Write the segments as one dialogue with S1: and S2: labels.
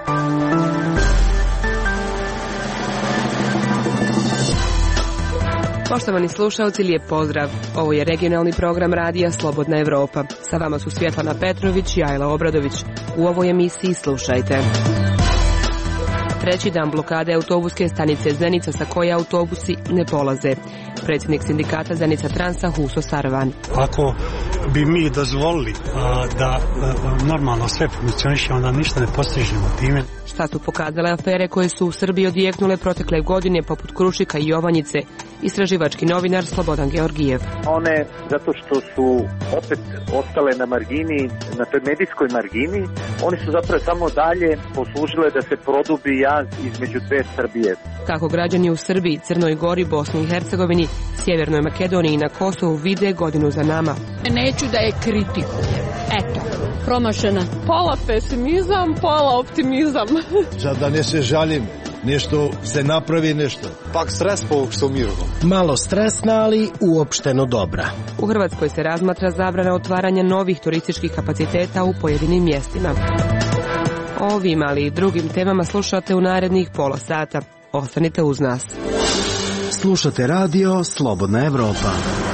S1: Poštovani slušalci, lijep pozdrav. Ovo je regionalni program radija Slobodna Evropa. Sa vama su Svjetlana Petrović i Ajla Obradović. U ovoj emisiji slušajte. Treći dan blokade autobuske stanice Zenica sa koje autobusi ne polaze. Predsjednik sindikata Zenica Transa Huso Sarvan.
S2: Ako bi mi dozvolili da normalno sve funkcioniše, onda ništa ne postižemo time.
S1: Šta su pokazale afere koje su u Srbiji odjeknule protekle godine poput Krušika i Jovanjice? Istraživački novinar Slobodan Georgijev.
S3: One, zato što su opet ostale na margini, na toj medijskoj margini, oni su zapravo samo dalje poslužile da se produbi jaz između dve Srbije.
S1: Kako građani u Srbiji, Crnoj Gori, Bosni i Hercegovini, Sjevernoj Makedoniji i na Kosovu vide godinu za nama.
S4: Neću da je kritikujem. Eto, promašena. Pola pesimizam, pola optimizam.
S5: Da ne se žalim, nešto se napravi nešto.
S6: Pak stres povuk što mirno.
S7: Malo stresna, ali uopšteno dobra.
S1: U Hrvatskoj se razmatra zabrana otvaranja novih turističkih kapaciteta u pojedinim mjestima. O ovim, ali i drugim temama slušate u narednih pola sata. Ostanite uz nas.
S7: Slušate radio Slobodna Evropa.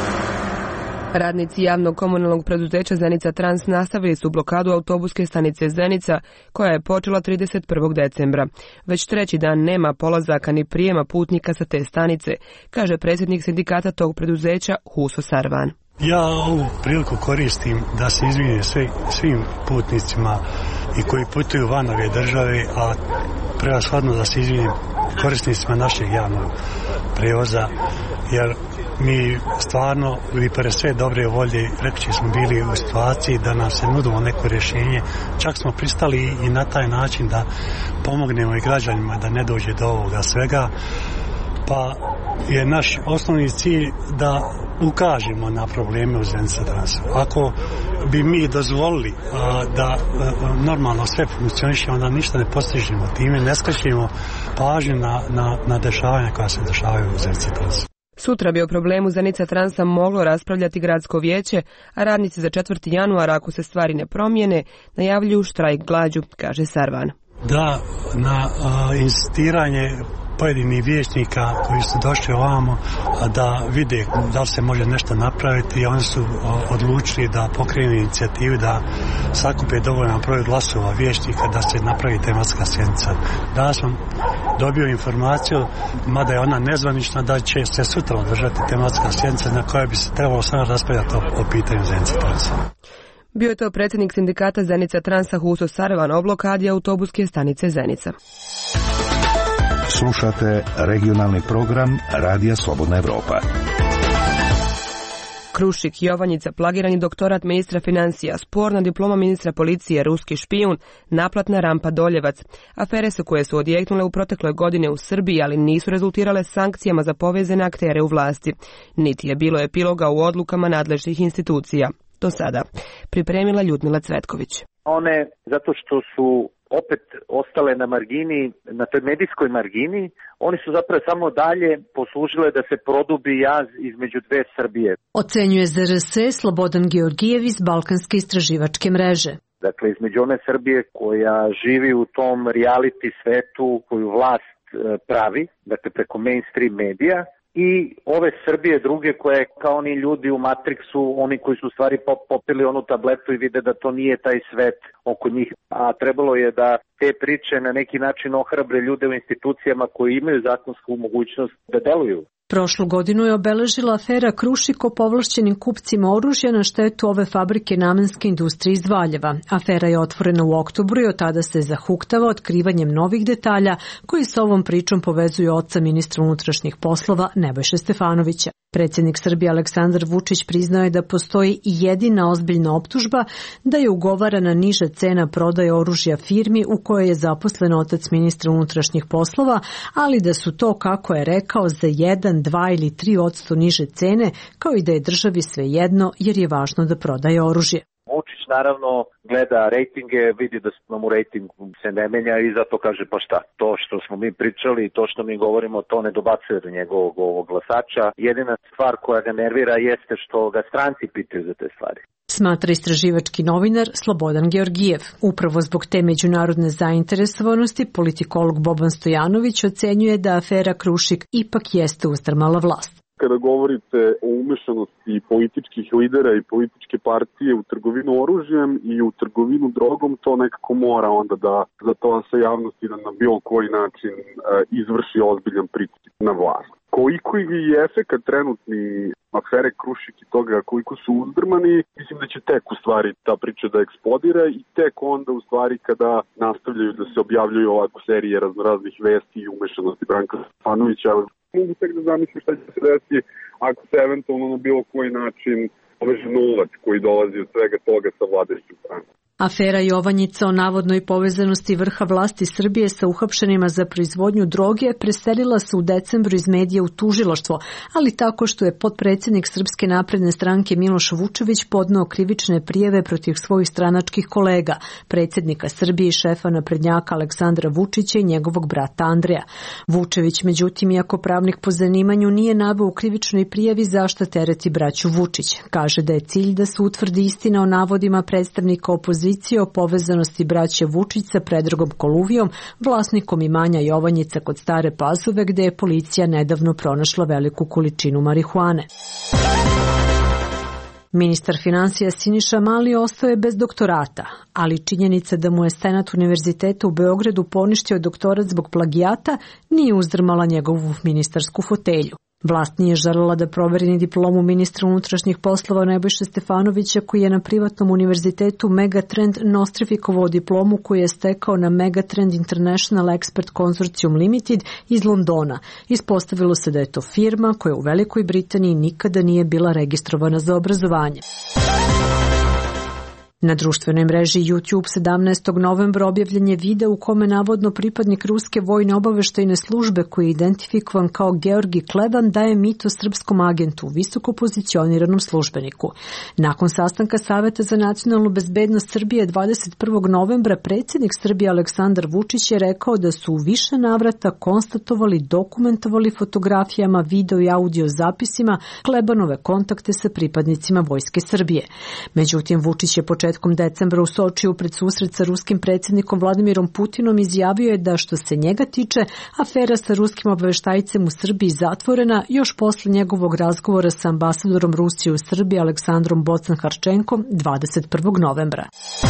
S1: Radnici javnog komunalnog preduzeća Zenica Trans nastavili su blokadu autobuske stanice Zenica, koja je počela 31. decembra. Već treći dan nema polazaka ni prijema putnika sa te stanice, kaže predsjednik sindikata tog preduzeća Huso Sarvan.
S2: Ja ovu priliku koristim da se izvinim svim putnicima i koji putuju van ove države, a prevashodno da se izvinim korisnicima našeg javnog prijevoza, jer mi stvarno, ili pre sve dobre volje, reći smo bili u situaciji da nam se nudilo neko rješenje. Čak smo pristali i na taj način da pomognemo i građanima da ne dođe do ovoga svega. Pa je naš osnovni cilj da ukažemo na probleme u Zenica Transu. Ako bi mi dozvolili da normalno sve funkcioniše, onda ništa ne postižemo time, ne skrećemo pažnju na dešavanja koja se dešavaju u Zenica Transu.
S1: Sutra bi o problemu Zenica Transa moglo raspravljati gradsko vijeće, a radnici za 4. januar, ako se stvari ne promijene, najavljuju štrajk glađu, kaže Sarvan.
S2: Da, na insistiranje pojedinih vijećnika koji su došli ovamo da vide da li se može nešto napraviti, i oni su odlučili da pokrenu inicijativu da sakupe dovoljan broj glasova vijećnika da se napravi tematska sjednica. Danas sam dobio informaciju, mada je ona nezvanična, da će se sutra održati tematska sjednica na kojoj bi se trebalo samo raspravljati o pitanju Zenica Transa.
S1: Bio je to predsjednik sindikata Zenica Transa Huso Sarvan o blokadi autobuske stanice Zenica.
S8: Slušate regionalni program Radija Slobodna Evropa.
S1: Krušik, Jovanjica, plagirani doktorat ministra financija, sporna diploma ministra policije, ruski špijun, naplatna rampa Doljevac. Afere su koje su odjeknule u protekloj godine u Srbiji, ali nisu rezultirale sankcijama za povezane aktere u vlasti. Niti je bilo epiloga u odlukama nadležnih institucija. Do sada pripremila Ljudmila Cvetković.
S3: One, zato što su opet ostale na margini, na toj medijskoj margini, oni su zapravo samo dalje poslužile da se produbi jaz između dve Srbije.
S9: Ocenjuje ZRS Slobodan Georgijev iz Balkanske istraživačke mreže.
S3: Dakle, između one Srbije koja živi u tom reality svetu koju vlast pravi, dakle preko mainstream medija, i ove Srbije druge koje kao oni ljudi u Matrixu, oni koji su u stvari popili onu tabletu i vide da to nije taj svet oko njih. A trebalo je da te priče na neki način ohrabre ljude u institucijama koji imaju zakonsku mogućnost da deluju.
S9: Prošlu godinu je obeležila afera Krušik o povlašćenim kupcima oružja na štetu ove fabrike namenske industrije iz Valjeva. Afera je otvorena u oktobru i od tada se zahuktava otkrivanjem novih detalja koji s ovom pričom povezuju oca ministra unutrašnjih poslova Nebojše Stefanovića. Predsjednik Srbije Aleksandar Vučić priznao je da postoji i jedina ozbiljna optužba da je ugovarana niža cena prodaje oružja firmi u kojoj je zaposlen otac ministra unutrašnjih poslova, ali da su to, kako je rekao, za 1, 2 ili 3% niže cene, kao i da je državi svejedno jer je važno da prodaje oružje.
S3: Vučić naravno gleda rejtinge, vidi da mu rejting se ne menja i zato kaže pa šta, to što smo mi pričali i to što mi govorimo, to ne dobacuje do njegovog glasača. Jedina stvar koja ga nervira jeste što ga stranci pitaju za te stvari.
S9: Smatra istraživački novinar Slobodan Georgijev. Upravo zbog te međunarodne zainteresovanosti politikolog Boban Stojanović ocenjuje da afera Krušik ipak jeste uzdrmala vlast.
S6: Kada govorite o umešanosti političkih lidera i političke partije u trgovinu oružjem i u trgovinu drogom, to nekako mora onda da zatova se javnosti da na bilo koji način izvrši ozbiljan pritisak na vlast. Koliko je efekat trenutni afere Krušik i toga koliko su uzdrmani, mislim da će tek u stvari ta priča da eksplodira i tek onda u stvari kada nastavljaju da se objavljuju ovako serije raznoraznih vesti i umešanosti Branka Stefanovića. Mogu tek da zamislim šta će se desiti ako se eventualno na bilo koji način poveže novac koji dolazi od svega toga sa vladajućim stranom.
S9: Afera Jovanjica o navodnoj povezanosti vrha vlasti Srbije sa uhapšenima za proizvodnju droge preselila se u decembru iz medija u tužilaštvo, ali tako što je potpredsjednik Srpske napredne stranke Miloš Vučević podneo krivične prijave protiv svojih stranačkih kolega, predsjednika Srbije i šefa naprednjaka Aleksandra Vučića i njegovog brata Andreja. Vučević, međutim, iako pravnik po zanimanju, nije naveo u krivičnoj prijavi zašto tereti braću Vučić. Kaže da je cilj da se utvrdi istina o navodima predstavnika opozicije o povezanosti braće Vučić sa Predragom Koluvijom, vlasnikom imanja Jovanjica kod Stare Pazove, gde je policija nedavno pronašla veliku količinu marihuane. Ministar finansija Siniša Mali ostao je bez doktorata, ali činjenica da mu je Senat Univerziteta u Beogradu poništio doktorat zbog plagijata nije uzdrmala njegovu ministarsku fotelju. Vlast nije želela da proveri ni diplomu ministra unutrašnjih poslova Nebojše Stefanovića, koji je na privatnom univerzitetu Megatrend nostrifikovao diplomu koju je stekao na Megatrend International Expert Consortium Limited iz Londona. Ispostavilo se da je to firma koja u Velikoj Britaniji nikada nije bila registrovana za obrazovanje. Na društvenoj mreži YouTube 17. novembra objavljen je video u kome navodno pripadnik ruske vojne obaveštajne službe koji je identifikovan kao Georgi Kleban daje mito srpskom agentu, visoko pozicioniranom službeniku. Nakon sastanka Saveta za nacionalnu bezbednost Srbije 21. novembra predsjednik Srbije Aleksandar Vučić je rekao da su u više navrata konstatovali, dokumentovali fotografijama, video i audio zapisima Klebanove kontakte sa pripadnicima Vojske Srbije. Međutim, Vučić je početkom decembra u Sočiju pred susret sa ruskim predsjednikom Vladimirom Putinom izjavio je da što se njega tiče, afera sa ruskim obaveštajcem u Srbiji zatvorena još posle njegovog razgovora sa ambasadorom Rusije u Srbiji Aleksandrom Bocan-Harčenkom 21. novembra.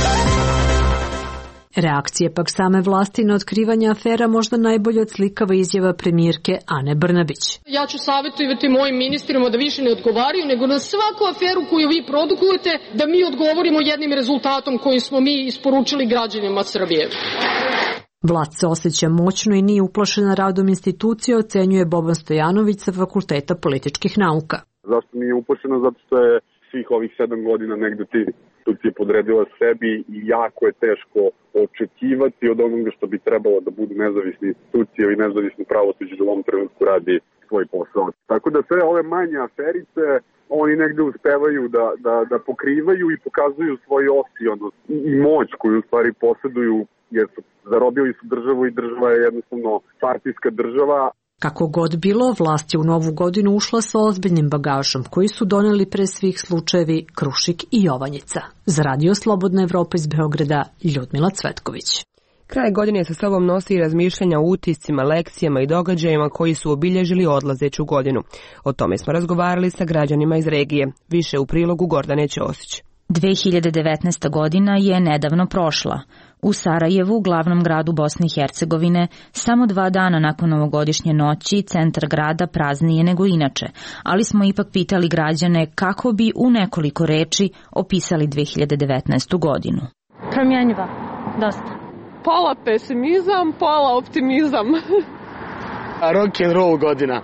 S9: Reakcije pak same vlasti na otkrivanje afera možda najbolje odslikava izjava premijerke Ane Brnabić.
S4: Ja ću savjetovati mojim ministrima da više ne odgovaraju, nego na svaku aferu koju vi produkujete da mi odgovorimo jednim rezultatom koji smo mi isporučili građanima Srbije.
S9: Vlast se osjeća moćno i nije uplašena radom institucije, ocenjuje Boban Stojanović sa Fakulteta političkih nauka.
S6: Zašto nije uplašena? Zato što je svih ovih 7 godina negde ti institucije podredila sebi i jako je teško očekivati od onoga što bi trebalo da budu nezavisne institucije i nezavisno pravosuđe da u ovom trenutku radi svoj posao. Tako da sve ove manje aferice oni negde uspevaju da pokrivaju i pokazuju svoj osionost i moć koju u stvari posjeduju, jer su zarobili su državu i država je jednostavno partijska država.
S9: Kako god bilo, vlast je u novu godinu ušla sa ozbiljnim bagažom koji su doneli pre svih slučajevi Krušik i Jovanjica. Za Radio Slobodna Evropa iz Beograda, Ljudmila Cvetković.
S1: Kraj godine sa sobom nosi i razmišljanja o utiscima, lekcijama i događajima koji su obilježili odlazeću godinu. O tome smo razgovarali sa građanima iz regije. Više u prilogu Gordane Ćosić.
S10: 2019. godina je nedavno prošla. U Sarajevu, glavnom gradu Bosne i Hercegovine, samo 2 dana nakon novogodišnje noći centar grada praznije nego inače, ali smo ipak pitali građane kako bi u nekoliko reči opisali 2019. godinu.
S4: Promjenjiva, dosta. Pola pesimizam, pola optimizam.
S11: Rock and roll godina.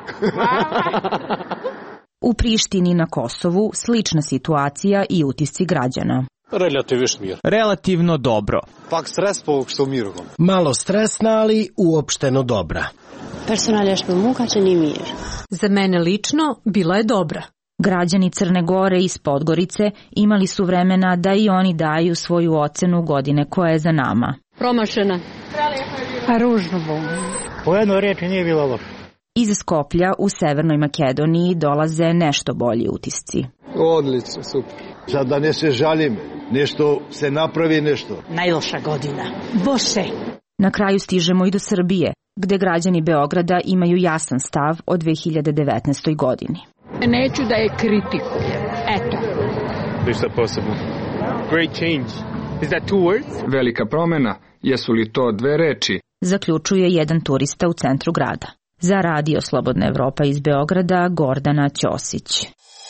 S10: U Prištini na Kosovu slična situacija i utisci građana.
S11: Relativno dobro.
S5: Pak stres što miru.
S7: Malo stresna, ali uopšteno dobra.
S9: Za mene lično bila je dobra.
S10: Građani Crne Gore iz Podgorice imali su vremena da i oni daju svoju ocenu godine koja je za nama.
S4: Promašena.
S12: A ružno bolo.
S13: Po jednoj reči nije bilo loše.
S10: Iz Skoplja u Severnoj Makedoniji dolaze nešto bolji utisci.
S5: Odlično, super. Sad da ne se žalim, nešto se napravi nešto.
S12: Najloša godina. Bože.
S10: Na kraju stižemo i do Srbije, gde građani Beograda imaju jasan stav o 2019. godini.
S12: Neću da je kritikujem. Eto.
S14: Ništa posebno. Great change. Is that two words?
S15: Velika promjena. Jesu li to dve reči?
S10: Zaključuje jedan turista u centru grada. Za Radio Slobodna Evropa iz Beograda, Gordana Ćosić.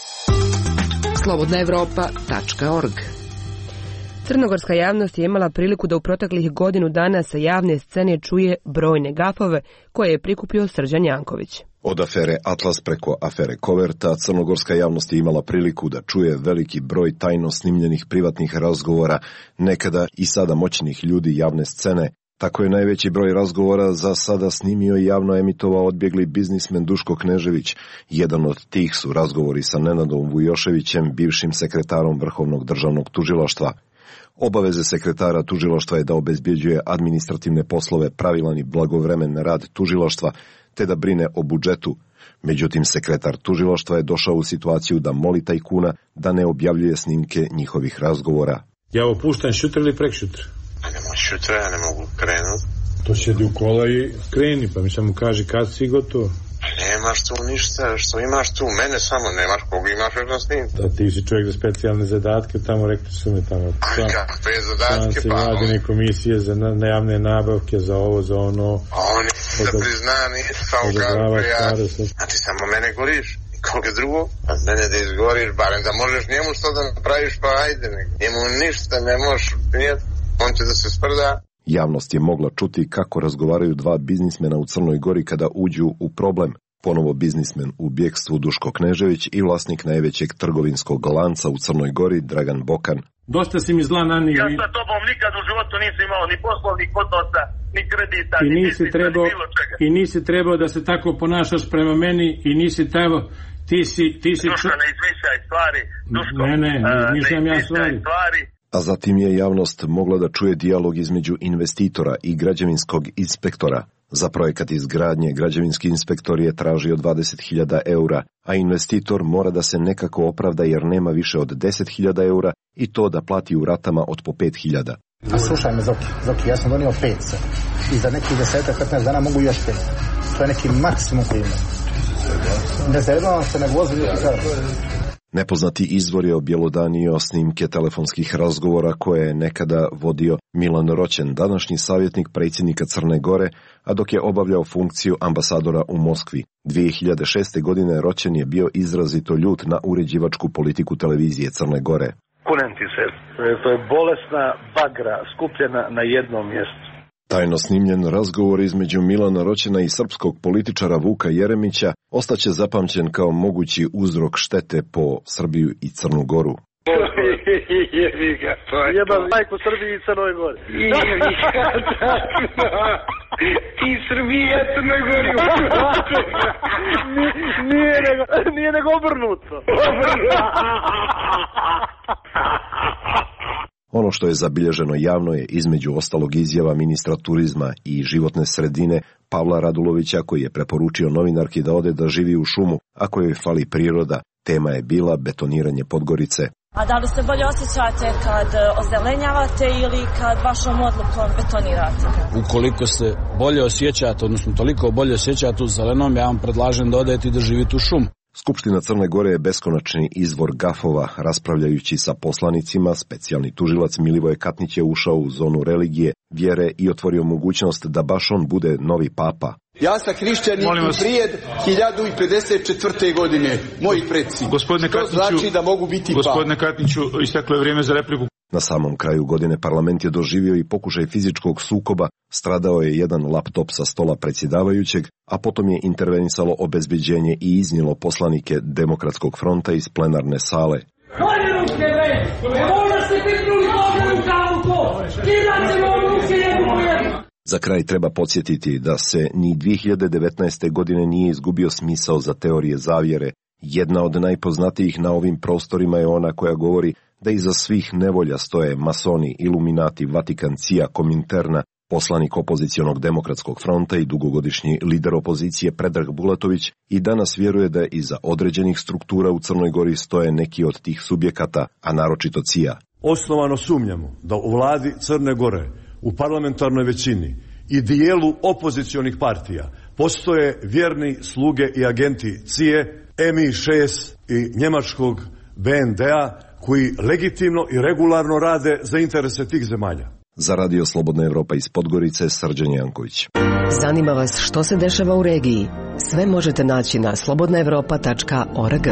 S16: slobodnaevropa.org.
S1: Crnogorska javnost je imala priliku da u proteklih godinu dana sa javne scene čuje brojne gafove koje je prikupio Srđan Janković.
S17: Od afere Atlas preko afere Koverta, crnogorska javnost je imala priliku da čuje veliki broj tajno snimljenih privatnih razgovora, nekada i sada moćnih ljudi javne scene. Tako je najveći broj razgovora za sada snimio i javno emitovao odbjegli biznismen Duško Knežević. Jedan od tih su razgovori sa Nenadom Vujoševićem, bivšim sekretarom Vrhovnog državnog tužilaštva. Obaveze sekretara tužilaštva je da obezbjeđuje administrativne poslove, pravilan i blagovremen rad tužilaštva, te da brine o budžetu. Međutim, sekretar tužilaštva je došao u situaciju da moli tajkuna da ne objavljuje snimke njihovih razgovora.
S18: Ja ovo puštam šutra ili prek šutra?
S19: Ne može šutra, ja ne mogu krenuti.
S18: To sjedi u kola i kreni, pa mi samo kaži kad si gotovo.
S19: Nemaš tu ništa, što imaš tu, mene samo nemaš, koga imaš još na snimku.
S18: Da ti si čovjek za specijalne zadatke, tamo rekli su mi tamo.
S19: Kakve zadatke,
S18: pa? Vladine komisije za najavne nabavke, za ovo, za ono.
S19: Oni da priznani, samo kao ja. A ti samo mene goriš, koga drugo, a mene da izgoriš, barem da možeš njemu što da napraviš, pa ajde, njemu ništa ne možeš prijeti, on će da se sprda.
S17: Javnost je mogla čuti kako razgovaraju dva biznismena u Crnoj Gori kada uđu u problem. Ponovo biznismen u bjekstvu Duško Knežević i vlasnik najvećeg trgovinskog lanca u Crnoj Gori Dragan Bokan.
S18: Dosta si mi zla nanio.
S20: Ja sa tobom nikad u životu nisam imao ni poslovnih odnosa, ni kredita, ni bilo čega.
S18: I nisi trebao da se tako ponašaš prema meni i nisi trebao, ti si...
S20: Duško, ne izmišljaj stvari. Duško,
S18: ne izmišljam ja stvari.
S17: A zatim je javnost mogla da čuje dijalog između investitora i građevinskog inspektora. Za projekat izgradnje građevinski inspektor je tražio 20.000 eura, a investitor mora da se nekako opravda jer nema više od 10.000 eura i to da plati u ratama od po 5.000.
S13: A slušaj me, Zoki, ja sam donio 5 i za nekih 10-15 dana mogu još 5. To je neki maksimum koji ima. Ne zajedno se ne vozi ljudi sada.
S17: Nepoznati izvor je objelodanio snimke telefonskih razgovora koje je nekada vodio Milan Roćen, današnji savjetnik predsjednika Crne Gore, a dok je obavljao funkciju ambasadora u Moskvi. 2006. godine Roćen je bio izrazito ljut na uređivačku politiku televizije Crne Gore.
S20: Kunem ti se, to je bolesna bagra skupljena na jednom mjestu.
S17: Tajno snimljen razgovor između Milana Roćena i srpskog političara Vuka Jeremića ostaće zapamćen kao mogući uzrok štete po Srbiju i Crnu Goru.
S20: Jebam majku Srbiji i Crnoj Gori.
S19: Ti Srbija, Crnoj Gori.
S20: Nije nego obrnuto.
S17: Ono što je zabilježeno javno je između ostalog izjava ministra turizma i životne sredine Pavla Radulovića koji je preporučio novinarki da ode da živi u šumu ako joj fali priroda. Tema je bila betoniranje Podgorice.
S21: A da li se bolje osjećate kad ozelenjavate ili kad vašom odlukom betonirate?
S22: Ukoliko se bolje osjećate, odnosno toliko bolje osjećate u zelenom, ja vam predlažem da odete i da živite u šumu.
S17: Skupština Crne Gore je beskonačni izvor gafova. Raspravljajući sa poslanicima, specijalni tužilac Milivoje Katnić je ušao u zonu religije, vjere i otvorio mogućnost da baš on bude novi papa.
S23: Ja sam hrišćanin prijed 1054. godine, moji preci. To znači da mogu biti papa.
S18: Gospodine Katniću, isteklo je vrijeme za repliku.
S17: Na samom kraju godine parlament je doživio i pokušaj fizičkog sukoba, stradao je jedan laptop sa stola predsjedavajućeg, a potom je intervenisalo obezbeđenje i iznijelo poslanike Demokratskog fronta iz plenarne sale. Za kraj treba podsjetiti da se ni 2019. godine nije izgubio smisao za teorije zavjere, Jedna od najpoznatijih na ovim prostorima je ona koja govori da iza svih nevolja stoje masoni, iluminati, Vatikan, CIA, Kominterna, poslanik opozicionog demokratskog fronta i dugogodišnji lider opozicije Predrag Bulatović i danas vjeruje da iza određenih struktura u Crnoj Gori stoje neki od tih subjekata, a naročito CIA.
S2: Osnovano sumnjamo da u vladi Crne Gore, u parlamentarnoj većini i dijelu opozicionih partija postoje vjerni sluge i agenti CIA, MI6 i njemačkog BND-a koji legitimno i regularno rade za interese tih zemalja.
S17: Za Radio Slobodna Evropa iz Podgorice, Srđan Janković.
S8: Zanima vas što se dešava u regiji? Sve možete naći na slobodnaevropa.org.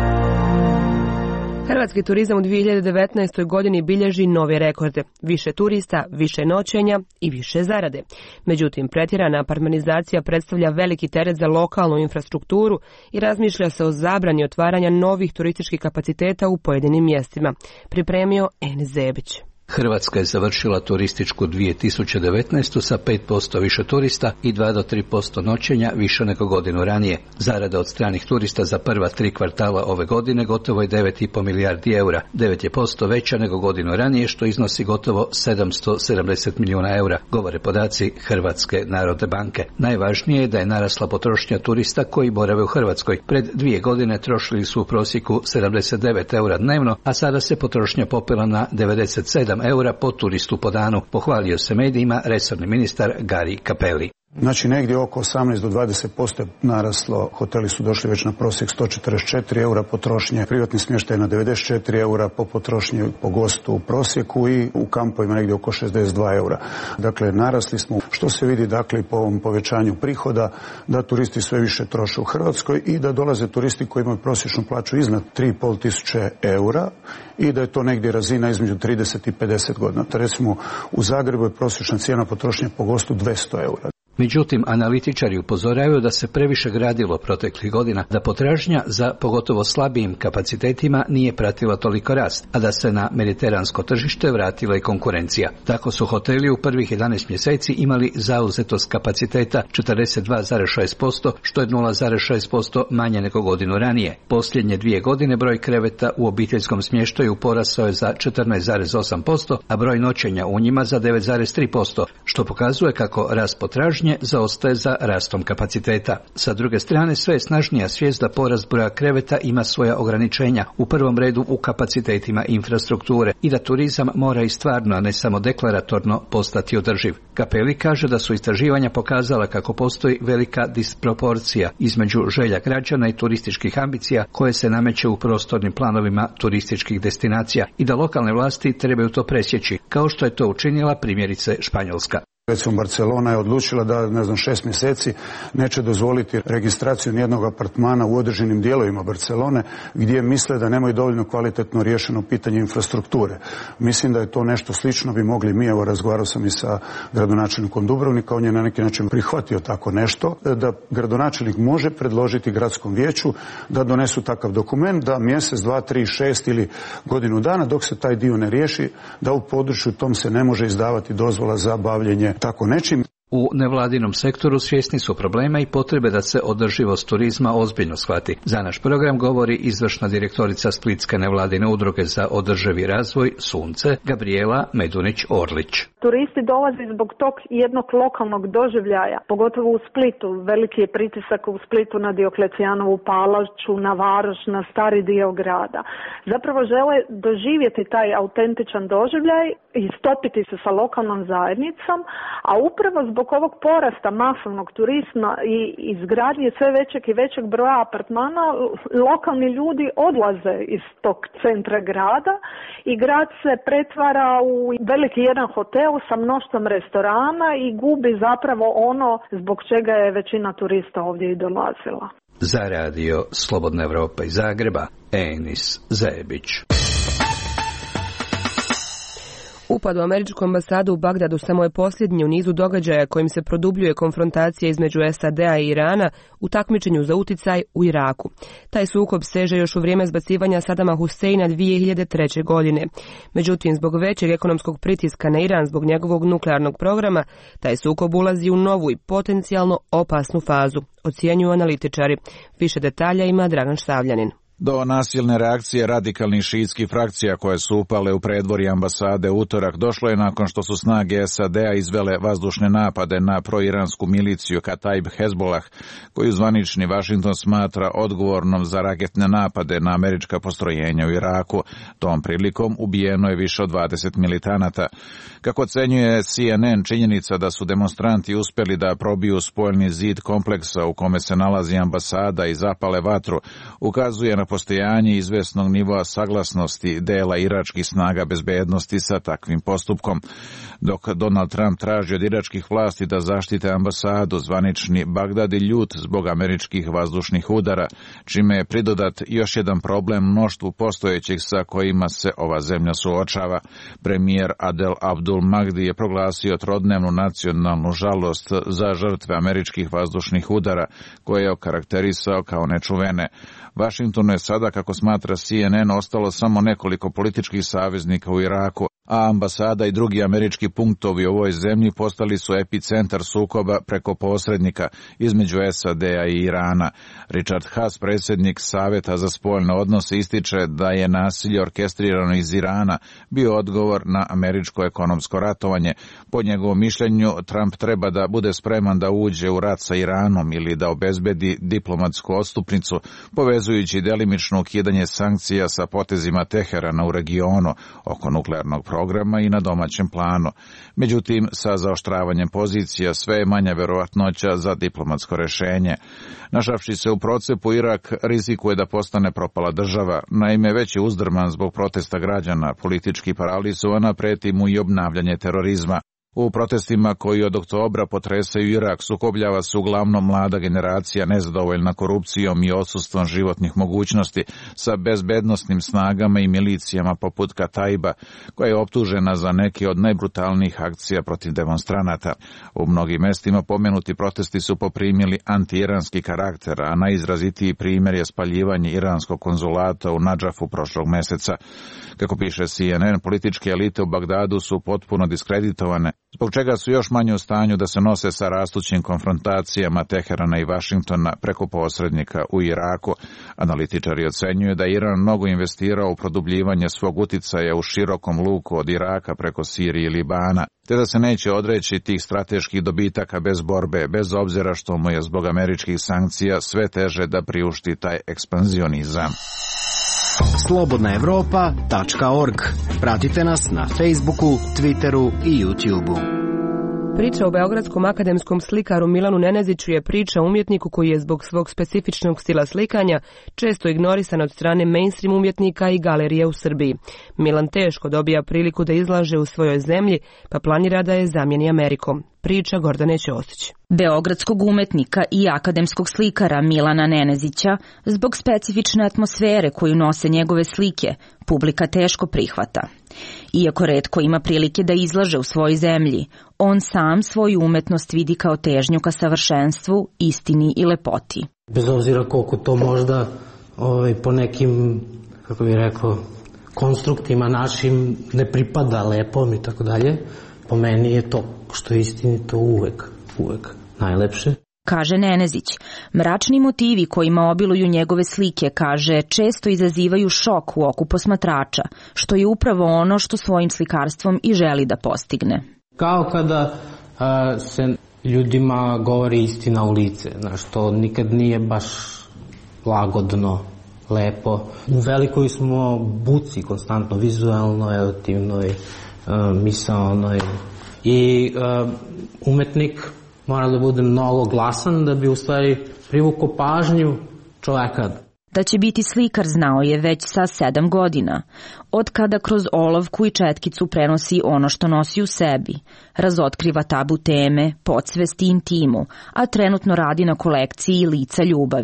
S1: Hrvatski turizam u 2019. godini bilježi nove rekorde. Više turista, više noćenja i više zarade. Međutim, pretjerana apartmanizacija predstavlja veliki teret za lokalnu infrastrukturu i razmišlja se o zabrani otvaranja novih turističkih kapaciteta u pojedinim mjestima. Pripremio Enis Zebić.
S16: Hrvatska je završila turističku 2019. sa 5% više turista i 2 do 3% noćenja više nego godinu ranije. Zarada od stranih turista za prva 3 kvartala ove godine gotovo je 9,5 milijardi eura, 9% veća nego godinu ranije, što iznosi gotovo 770 milijuna eura, govore podaci Hrvatske narodne banke. Najvažnije je da je narasla potrošnja turista koji borave u Hrvatskoj. Pred 2 godine trošili su u prosjeku 79 eura dnevno, a sada se potrošnja popela na 97 eura po turistu po danu, pohvalio se medijima resorni ministar Gari Cappelli.
S24: Znači negdje oko 18 do 20% je naraslo, hoteli su došli već na prosjek 144 eura potrošnje, privatni smještaj na 94 eura po potrošnji po gostu u prosjeku i u kampovima negdje oko 62 eura. Dakle, narasli smo, što se vidi dakle po ovom povećanju prihoda, da turisti sve više troše u Hrvatskoj i da dolaze turisti koji imaju prosječnu plaću iznad 3,5 tisuće eura i da je to negdje razina između 30 i 50 godina. To recimo u Zagrebu je prosječna cijena potrošnje po gostu 200 eura.
S16: Međutim, analitičari upozoravaju da se previše gradilo proteklih godina, da potražnja za pogotovo slabijim kapacitetima nije pratila toliko rast, a da se na mediteransko tržište vratila i konkurencija. Tako su hoteli u prvih 11 mjeseci imali zauzetost kapaciteta 42,6%, što je 0,6% manje nego godinu ranije. Posljednje 2 godine broj kreveta u obiteljskom smještaju porasao je za 14,8%, a broj noćenja u njima za 9,3%, što pokazuje kako rast potražnje zaostaje za rastom kapaciteta. Sa druge strane, sve je snažnija svijest da porast broja kreveta ima svoja ograničenja, u prvom redu u kapacitetima infrastrukture i da turizam mora i stvarno, a ne samo deklaratorno, postati održiv. Cappelli kaže da su istraživanja pokazala kako postoji velika disproporcija između želja građana i turističkih ambicija koje se nameće u prostornim planovima turističkih destinacija i da lokalne vlasti trebaju to presjeći, kao što je to učinila primjerice Španjolska.
S24: Recimo Barcelona je odlučila da 6 mjeseci neće dozvoliti registraciju nijednog apartmana u određenim dijelovima Barcelone gdje misle da nemaju dovoljno kvalitetno riješeno pitanje infrastrukture. Mislim da je to nešto slično bi mogli mi, evo razgovarao sam i sa gradonačelnikom Dubrovnika, on je na neki način prihvatio tako nešto, da gradonačelnik može predložiti gradskom vijeću da donesu takav dokument, da mjesec, 2, 3, 6 ili godinu dana dok se taj dio ne riješi, da u području tom se ne može izdavati dozvola za bavljenje tako nečim.
S16: U nevladinom sektoru svjesni su problema i potrebe da se održivost turizma ozbiljno shvati. Za naš program govori izvršna direktorica Splitske nevladine udruge za održivi razvoj Sunce, Gabriela Medunić-Orlić.
S25: Turisti dolaze zbog tog jednog lokalnog doživljaja, pogotovo u Splitu. Veliki je pritisak u Splitu na Dioklecijanovu palaču, na Varoš, na stari dio grada. Zapravo žele doživjeti taj autentičan doživljaj i stopiti se sa lokalnom zajednicom, a upravo zbog ovog porasta masovnog turizma i izgradnje sve većeg i većeg broja apartmana, lokalni ljudi odlaze iz tog centra grada i grad se pretvara u veliki jedan hotel sa mnoštvom restorana i gubi zapravo ono zbog čega je većina turista ovdje i dolazila.
S16: Za radio Slobodna Evropa iz Zagreba, Enis Zebić.
S1: Upad u američku ambasadu u Bagdadu samo je posljednji u nizu događaja kojim se produbljuje konfrontacija između SAD-a i Irana u takmičenju za uticaj u Iraku. Taj sukob seže još u vrijeme zbacivanja Sadama Huseina 2003. godine. Međutim, zbog većeg ekonomskog pritiska na Iran zbog njegovog nuklearnog programa, taj sukob ulazi u novu i potencijalno opasnu fazu, ocjenjuju analitičari. Više detalja ima Dragan Štavljanin.
S3: Do nasilne reakcije radikalnih šiitskih frakcija koje su upale u predvorje ambasade utorak došlo je nakon što su snage SAD-a izvele vazdušne napade na proiransku miliciju Kataib Hezbollah, koju zvanični Vašington smatra odgovornom za raketne napade na američka postrojenja u Iraku. Tom prilikom ubijeno je više od 20 militanata. Kako ocenjuje CNN, činjenica da su demonstranti uspjeli da probiju spoljni zid kompleksa u kome se nalazi ambasada i zapale vatru, ukazuje na postojanje izvesnog nivoa saglasnosti dela iračkih snaga bezbednosti sa takvim postupkom. Dok Donald Trump traži od iračkih vlasti da zaštite ambasadu, zvanični Bagdad je ljut zbog američkih vazdušnih udara, čime je pridodat još jedan problem mnoštvu postojećih sa kojima se ova zemlja suočava. Premijer Adel Abdul Mahdi je proglasio trodnevnu nacionalnu žalost za žrtve američkih vazdušnih udara, koje je okarakterisao kao nečuvene. Washingtonu je sada, kako smatra CNN, ostalo samo nekoliko političkih saveznika u Iraku, a ambasada i drugi američki punktovi u ovoj zemlji postali su epicentar sukoba preko posrednika između SAD-a i Irana. Richard Haas, predsjednik Saveta za spoljne odnose, ističe da je nasilje orkestrirano iz Irana bio odgovor na američko ekonomsko ratovanje. Po njegovom mišljenju, Trump treba da bude spreman da uđe u rat sa Iranom ili da obezbedi diplomatsku odstupnicu, povezujući delimično ukidanje sankcija sa potezima Teherana u regionu oko nuklearnog programa i na domaćem planu. Međutim, sa zaoštravanjem pozicija sve je manja verovatnoća za diplomatsko rešenje. Našavši se u procepu, Irak rizikuje da postane propala država. Naime, već je uzdrman zbog protesta građana, politički paralizovana, preti mu i obnavljanje terorizma. U protestima koji od oktobra potresaju Irak sukobljava se uglavnom mlada generacija nezadovoljna korupcijom i odsustvom životnih mogućnosti sa bezbednosnim snagama i milicijama poput Kataiba, koja je optužena za neke od najbrutalnijih akcija protiv demonstranata. U mnogim mestima pomenuti protesti su poprimili anti-iranski karakter, a najizrazitiji primjer je spaljivanje iranskog konzulata u Nadžafu prošlog meseca. Kako piše CNN, političke elite u Bagdadu su potpuno diskreditovane, zbog čega su još manje u stanju da se nose sa rastućim konfrontacijama Teherana i Vašingtona preko posrednika u Iraku. Analitičari ocenjuju da Iran mnogo investirao u produbljivanje svog uticaja u širokom luku od Iraka preko Sirije i Libana, te da se neće odreći tih strateških dobitaka bez borbe, bez obzira što mu je zbog američkih sankcija sve teže da priušti taj ekspanzionizam.
S6: Slobodnaevropa.org. Pratite nas na Facebooku, Twitteru i YouTubeu.
S1: Priča o beogradskom akademskom slikaru Milanu Neneziću je priča umjetniku koji je zbog svog specifičnog stila slikanja često ignorisan od strane mainstream umjetnika i galerije u Srbiji. Milan teško dobija priliku da izlaže u svojoj zemlji, pa planira da je zamijeni Amerikom. Priča Gordane Ćosić.
S10: Beogradskog umetnika i akademskog slikara Milana Nenezića, zbog specifične atmosfere koju nose njegove slike, publika teško prihvata. Iako retko ima prilike da izlaže u svojoj zemlji, on sam svoju umetnost vidi kao težnju ka savršenstvu, istini i lepoti.
S7: Bez obzira koliko to možda po nekim, kako bih rekao, konstruktima našim ne pripada lepom i tako dalje, po meni je to što je istinito uvek najlepše.
S10: Kaže Nenezić, mračni motivi kojima obiluju njegove slike, kaže, često izazivaju šok u oku posmatrača, što je upravo ono što svojim slikarstvom i želi da postigne.
S7: Kao kada se ljudima govori istina u lice, znaš, to nikad nije baš lagodno, lepo. U velikoj smo buci, konstantno, vizualno, emotivnoj, misaonoj. I umetnik mora da bude mnogo glasan da bi u stvari privukao pažnju čoveka.
S10: Da će biti slikar znao je već sa 7 godina, od kada kroz olovku i četkicu prenosi ono što nosi u sebi, razotkriva tabu teme, podsvest i intimu, a trenutno radi na kolekciji lica ljubavi.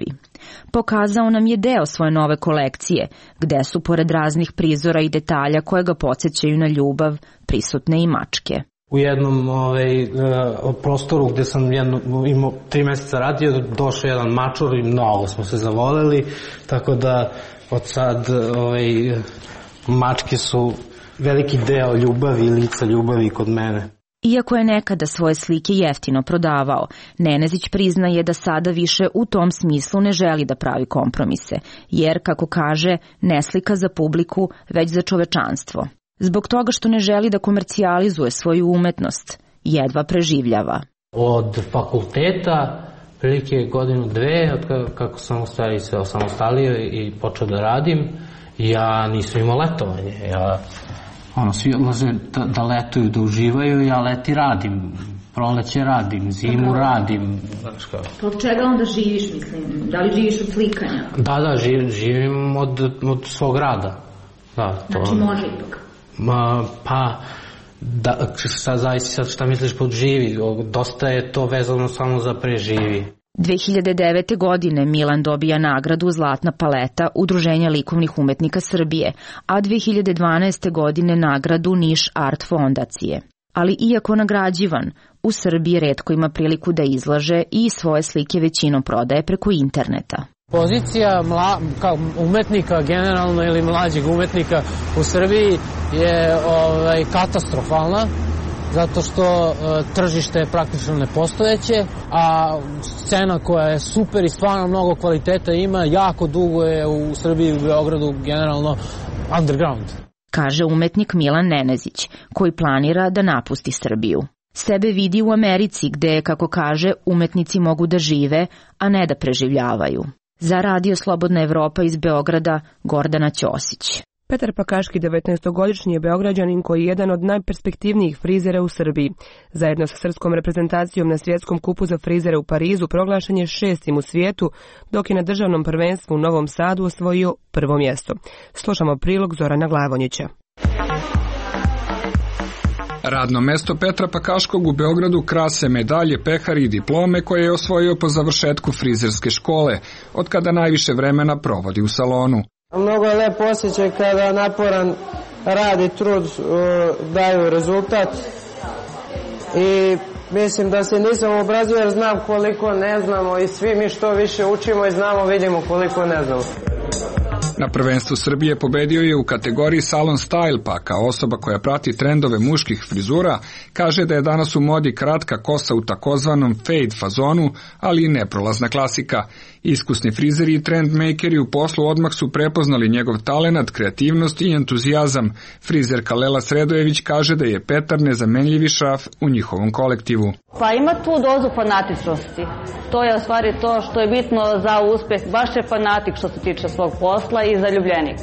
S10: Pokazao nam je deo svoje nove kolekcije, gde su, pored raznih prizora i detalja koje ga podsjećaju na ljubav, prisutne i mačke.
S7: U jednom prostoru gde sam imao 3 meseca radio, došao jedan mačor i mnogo smo se zavoleli, tako da od sad mačke su veliki deo ljubavi i lica ljubavi kod mene.
S10: Iako je nekada svoje slike jeftino prodavao, Nenezić priznaje da sada više u tom smislu ne želi da pravi kompromise, jer, kako kaže, ne slika za publiku, već za čovečanstvo. Zbog toga što ne želi da komercijalizuje svoju umetnost, jedva preživljava.
S7: Od fakulteta, prilike 1-2, od kako sam u stvari se osamostalio i počeo da radim, ja nisam imao letovanje. Svi odlaze da letuju, da uživaju, ja leti radim, proleće radim, zimu radim.
S4: Od čega onda živiš, mislim? Da li živiš od slikanja?
S7: Da, živim od svog rada.
S4: Znači može ipak?
S7: Sad zavisi sad šta misliš pod živi, dosta je to vezano samo za preživi.
S10: 2009. godine Milan dobija nagradu Zlatna paleta Udruženja likovnih umetnika Srbije, a 2012. godine nagradu Niš Art fondacije. Ali iako nagrađivan, u Srbiji retko ima priliku da izlaže i svoje slike većinom prodaje preko interneta.
S7: Pozicija umetnika generalno ili mlađeg umetnika u Srbiji je katastrofalna, zato što tržište je praktično nepostojeće, a scena koja je super i stvarno mnogo kvaliteta ima, jako dugo je u Srbiji i u Beogradu generalno underground.
S10: Kaže umetnik Milan Nenezić, koji planira da napusti Srbiju. Sebe vidi u Americi gde, kako kaže, umetnici mogu da žive, a ne da preživljavaju. Za Radio Slobodna Evropa iz Beograda, Gordana Ćosić.
S1: Petar Pakaški, 19-godišnji je Beograđanin koji je jedan od najperspektivnijih frizera u Srbiji. Zajedno sa srpskom reprezentacijom na svjetskom kupu za frizere u Parizu proglašen je 6. u svijetu, dok je na državnom prvenstvu u Novom Sadu osvojio 1. mjesto. Slušamo prilog Zorana Glavonjića.
S15: Radno mesto Petra Pakaškog u Beogradu krase medalje, pehari i diplome koje je osvojio po završetku frizerske škole, od kada najviše vremena provodi u salonu.
S5: Mnogo je lep osjećaj kada naporan rad i trud daju rezultat i mislim da se nisam obrazio jer znam koliko ne znamo i svi mi što više učimo i znamo, vidimo koliko ne znamo.
S15: Na prvenstvu Srbije pobedio je u kategoriji Salon Style, pa kao osoba koja prati trendove muških frizura, kaže da je danas u modi kratka kosa u takozvanom fade fazonu, ali i neprolazna klasika. Iskusni frizeri i trendmakeri u poslu odmah su prepoznali njegov talenat, kreativnost i entuzijazam. Frizerka Lela Sredojević kaže da je Petar nezamenljivi šraf u njihovom kolektivu.
S9: Pa ima tu dozu fanatičnosti. To je u stvari to što je bitno za uspjeh. Baš je fanatik što se tiče svog posla i zaljubljenik.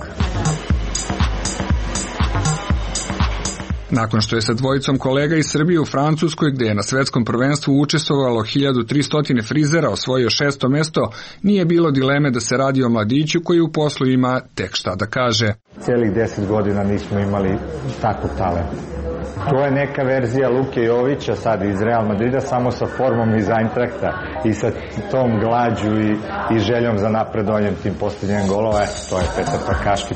S15: Nakon što je sa dvojicom kolega iz Srbije u Francuskoj, gde je na svetskom prvenstvu učestvovalo 1300 frizera, osvojio 6. mjesto, nije bilo dileme da se radi o mladiću koji u poslu ima tek šta da kaže.
S11: Cijelih 10 godina nismo imali takav talent. To je neka verzija Luke Jovića sad iz Real Madrida, samo sa formom iz Eintrachta i sa tom glađu i željom za napredovanjem tim postavljanjem golova. To je Petar Pakaški.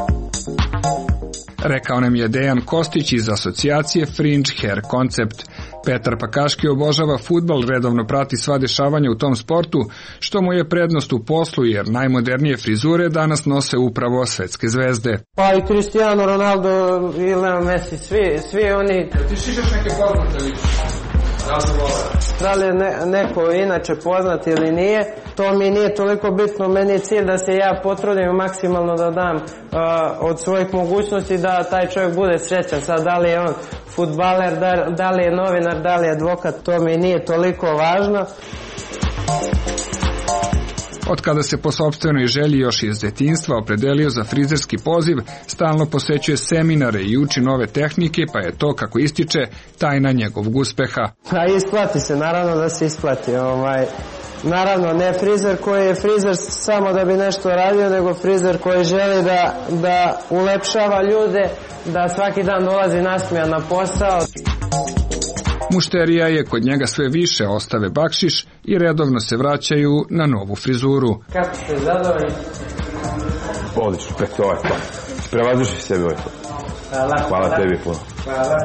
S15: Rekao nam je Dejan Kostić iz asocijacije Fringe Hair Concept. Petar Pakaški obožava fudbal, redovno prati sva dešavanja u tom sportu, što mu je prednost u poslu jer najmodernije frizure danas nose upravo svetske zvezde.
S5: Pa i Cristiano Ronaldo i Leo Messi, svi oni...
S15: Ti šišaš neke poznate
S5: Da li je neko inače poznat ili nije, to mi nije toliko bitno, meni je cilj da se ja potrudim maksimalno da dam od svojih mogućnosti da taj čovjek bude srećan. Sad da li je on fudbaler, da li je novinar, da li je advokat, to mi nije toliko važno.
S15: Od kada se po sopstvenoj želji još iz detinjstva opredelio za frizerski poziv, stalno posećuje seminare i uči nove tehnike, pa je to, kako ističe, tajna njegovog uspeha.
S5: A isplati se, naravno da se isplati. Naravno, ne frizer koji je frizer samo da bi nešto radio, nego frizer koji želi da ulepšava ljude, da svaki dan dolazi nasmijan na posao.
S15: Mušterija je kod njega sve više, ostave bakšiš i redovno se vraćaju na novu frizuru.
S5: Kako ste zadovoljni?
S12: Odlično, to je to. Prevaziši sebi ovaj to. Hvala tebi puno.
S5: Hvala.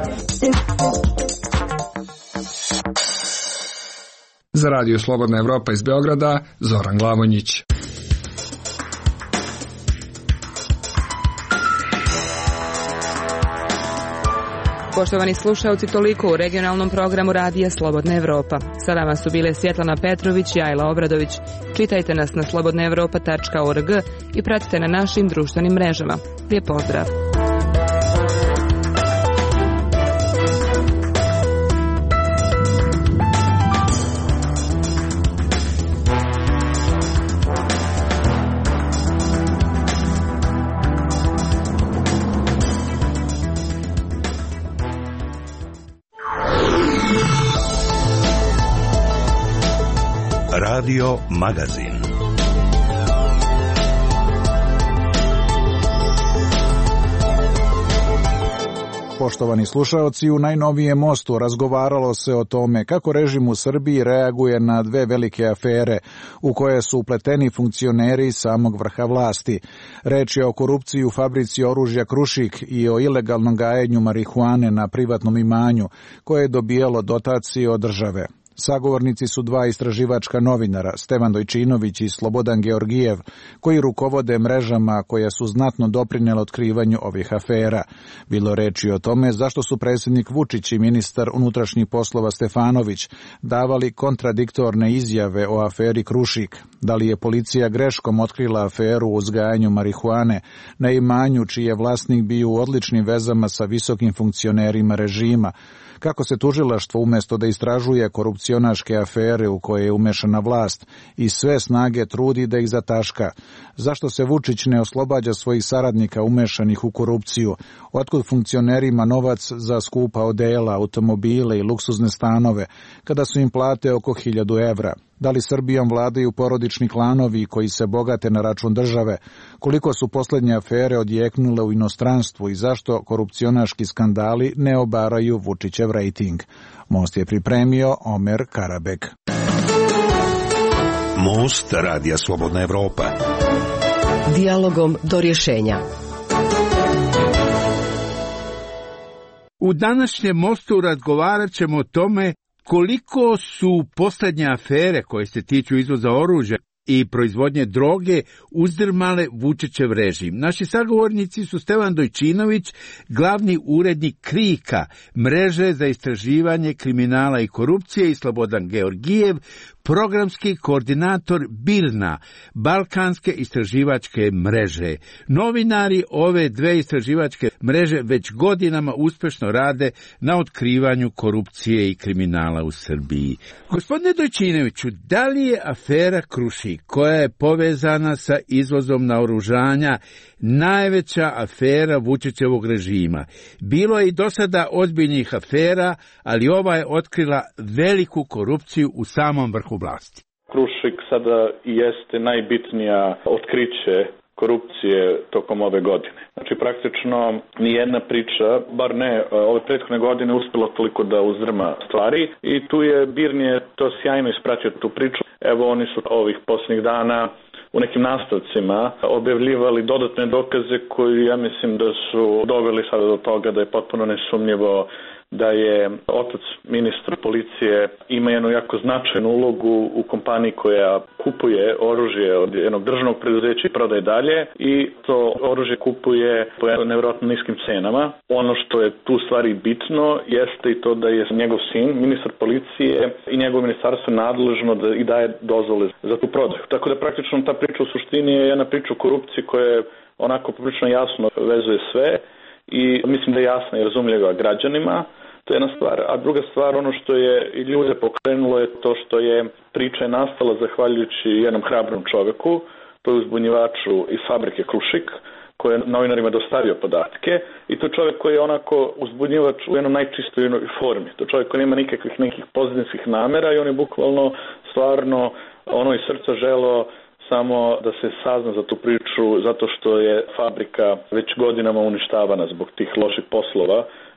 S15: Za Radio Slobodna Evropa iz Beograda, Zoran Glavonjić.
S1: Poštovani slušalci, toliko u regionalnom programu Radija Slobodna Evropa. Sada vas su bile Svjetlana Petrović i Ajla Obradović. Čitajte nas na slobodnaevropa.org i pratite na našim društvenim mrežama. Lijep pozdrav!
S13: Radio Magazin.
S3: Poštovani slušaoci, u najnovijem Mostu razgovaralo se o tome kako režim u Srbiji reaguje na dve velike afere u koje su upleteni funkcioneri samog vrha vlasti. Reč je o korupciji u fabrici oružja Krušik i o ilegalnom gajenju marihuane na privatnom imanju koje je dobijalo dotacije od države. Sagovornici su dva istraživačka novinara, Stevan Dojčinović i Slobodan Georgijev, koji rukovode mrežama koje su znatno doprinele otkrivanju ovih afera. Bilo reči o tome zašto su predsjednik Vučić i ministar unutrašnjih poslova Stefanović davali kontradiktorne izjave o aferi Krušik. Da li je policija greškom otkrila aferu o uzgajanju marihuane na imanju čiji je vlasnik bio u odličnim vezama sa visokim funkcionerima režima, kako se tužilaštvo umjesto da istražuje korupcionaške afere u koje je umešana vlast i sve snage trudi da ih zataška. Zašto se Vučić ne oslobađa svojih saradnika umešanih u korupciju? Otkud funkcionerima novac za skupa odela, automobile i luksuzne stanove, kada su im plate oko 1000 evra? Da li Srbijom vladaju porodični klanovi koji se bogate na račun države? Koliko su posljednje afere odjeknule u inostranstvu i zašto korupcionaški skandali ne obaraju Vučićev rejting? Most je pripremio Omer Karabek.
S13: Most Radija Slobodna Evropa.
S8: Dijalogom do rješenja.
S14: U današnjem Mostu razgovarat ćemo o tome koliko su posljednje afere koje se tiču izvoza oružja i proizvodnje droge uzdrmale Vučićev režim. Naši sagovornici su Stevan Dojčinović, glavni urednik KRIK-a, mreže za istraživanje kriminala i korupcije, i Slobodan Georgijev, programski koordinator BIRNA, Balkanske istraživačke mreže. Novinari ove dve istraživačke mreže već godinama uspješno rade na otkrivanju korupcije i kriminala u Srbiji. Gospodine Dojčinoviću, da li je afera Krušik, koja je povezana sa izvozom naoružanja, najveća afera Vučićevog režima? Bilo je i do sada ozbiljnih afera, ali ova je otkrila veliku korupciju u samom vrhu vlasti.
S19: Krušik sada jeste najbitnija otkriće korupcije tokom ove godine. Znači praktično nijedna priča, bar ne ove prethodne godine, uspjela toliko da uzdrma stvari i tu je BIRN to sjajno ispratio tu priču. Evo oni su ovih posljednjih dana u nekim nastavcima objavljivali dodatne dokaze koji ja mislim da su doveli sada do toga da je potpuno nesumnjivo da je otac ministra policije ima jednu jako značajnu ulogu u kompaniji koja kupuje oružje od jednog državnog preduzeća i prodaje dalje i to oružje kupuje po nevjerojatno niskim cenama. Ono što je tu stvari bitno jeste i to da je njegov sin, ministar policije i njegovo ministarstvo nadležno da i daje dozvole za tu prodaju. Tako da praktično ta priča u suštini je jedna priča o korupciji koja je onako poprilično jasno vezuje sve i mislim da je jasna i razumljiva građanima. To je jedna stvar. A druga stvar, ono što je i ljude pokrenulo je to što je priča nastala zahvaljujući jednom hrabrom čoveku, to je uzbunjivaču iz fabrike Krušik, koji je novinarima dostavio podatke i to je čovjek koji je onako uzbunjivač u jednom najčistoj formi. To je čovjek koji nema nikakvih nekih pozitivnih namera i on je bukvalno stvarno ono iz srca želeo samo da se sazna za tu priču zato što je fabrika već godinama uništavana zbog tih loših poslova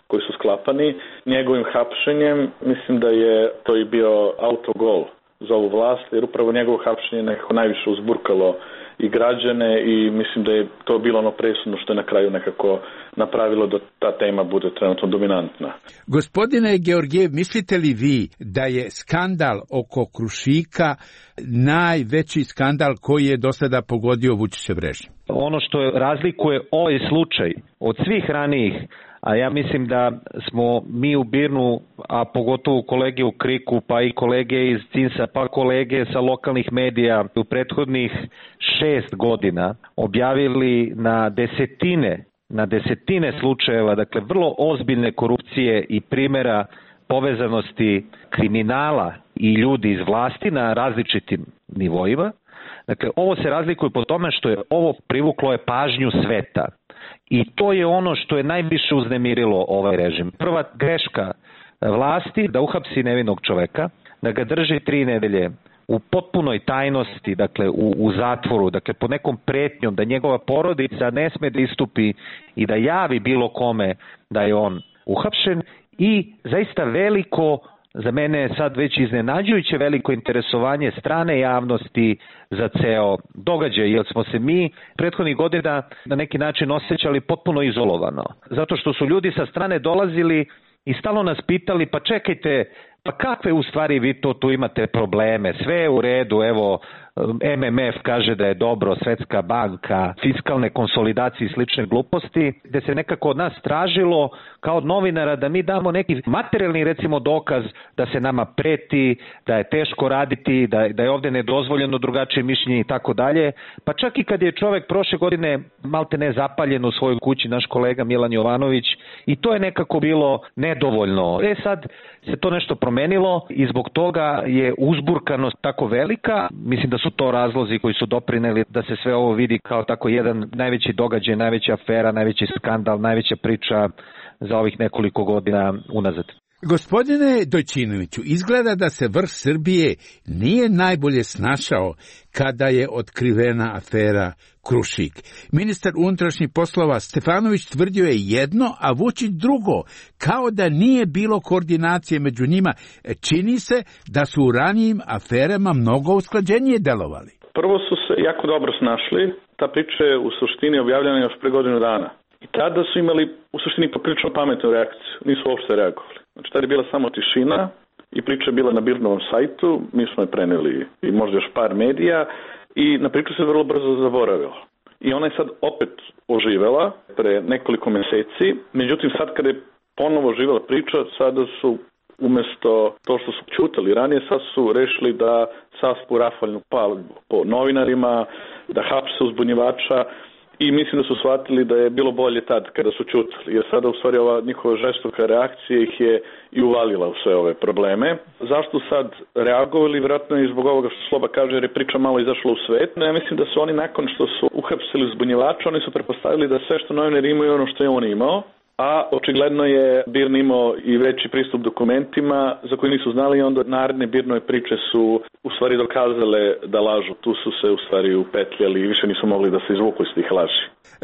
S19: koji su sklapani. Njegovim hapšenjem mislim da je to i bio autogol za ovu vlast, jer upravo njegovo hapšenje nekako najviše uzburkalo i građane i mislim da je to bilo ono presudno što je na kraju nekako napravilo da ta tema bude trenutno dominantna.
S14: Gospodine Georgijev, mislite li vi da je skandal oko Krušika najveći skandal koji je do sada pogodio Vučićev režim?
S18: Ono što razlikuje ovaj slučaj od svih ranijih, a ja mislim da smo mi u BIRN-u, a pogotovo kolege u KRIK-u, pa i kolege iz CINS-a, pa kolege sa lokalnih medija u prethodnih 6 godina objavili na desetine slučajeva, dakle vrlo ozbiljne korupcije i primjera povezanosti kriminala i ljudi iz vlasti na različitim nivoima. Dakle, ovo se razlikuje po tome što je ovo privuklo je pažnju sveta. I to je ono što je najviše uznemirilo ovaj režim. Prva greška vlasti da uhapsi nevinog čoveka, da ga drži 3 nedelje u potpunoj tajnosti, dakle u zatvoru, dakle pod nekom pretnjom da njegova porodica ne sme da istupi i da javi bilo kome da je on uhapšen i zaista veliko, za mene je sad već iznenađujuće veliko interesovanje strane javnosti za ceo događaj, jer smo se mi prethodnih godina na neki način osjećali potpuno izolovano. Zato što su ljudi sa strane dolazili i stalno nas pitali, pa čekajte, pa kakve u stvari vi to tu imate probleme, sve je u redu, evo MMF kaže da je dobro, Svetska banka, fiskalne konsolidacije i slične gluposti, gde se nekako od nas tražilo kao od novinara da mi damo neki materijalni recimo dokaz da se nama preti, da je teško raditi, da je ovde nedozvoljeno drugačije mišljenje i tako dalje. Pa čak i kad je čovek prošle godine malte ne zapaljen u svojoj kući, naš kolega Milan Jovanović, i to je nekako bilo nedovoljno. Sad se to nešto promenilo i zbog toga je uzburkanost tako velika. Mislim da su to razlozi koji su doprineli da se sve ovo vidi kao tako jedan najveći događaj, najveća afera, najveći skandal, najveća priča za ovih nekoliko godina unazad.
S14: Gospodine Dojčinoviću, izgleda da se vrh Srbije nije najbolje snašao kada je otkrivena afera Krušik. Ministar unutrašnjih poslova Stefanović tvrdio je jedno, a Vučić drugo, kao da nije bilo koordinacije među njima. Čini se da su u ranijim aferama mnogo usklađenije delovali.
S19: Prvo su se jako dobro snašli, ta priča je u suštini objavljena još pre godinu dana. I tada su imali u suštini poprilično pametnu reakciju, nisu uopšte reagovali. Znači tada je bila samo tišina i priča je bila na BIRN-ovom sajtu, mi smo je preneli i možda još par medija i na priču se vrlo brzo zaboravilo. I ona je sad opet oživela pre nekoliko meseci, međutim sad kada je ponovo oživela priča, sada su umesto to što su ćutali ranije, sad su rešili da saspu rafalnu paljbu po novinarima, da hapse uzbunjivača. I mislim da su shvatili da je bilo bolje tad kada su ćutali, jer sada u stvari ova njihova žestoka reakcija ih je i uvalila u sve ove probleme. Zašto sad reagovali? Vjerojatno i zbog ovoga što Sloba kaže, jer je priča malo izašla u svet. Ja mislim da su oni nakon što su uhapsili uzbunjivača, oni su pretpostavili da sve što novinari imaju ono što je on imao, a očigledno je BIRN imao i veći pristup dokumentima za koje nisu znali i onda naredne BIRN-ove priče su u stvari dokazale da lažu. Tu su se u stvari upetljali i više nisu mogli da se izvuku iz tih laži.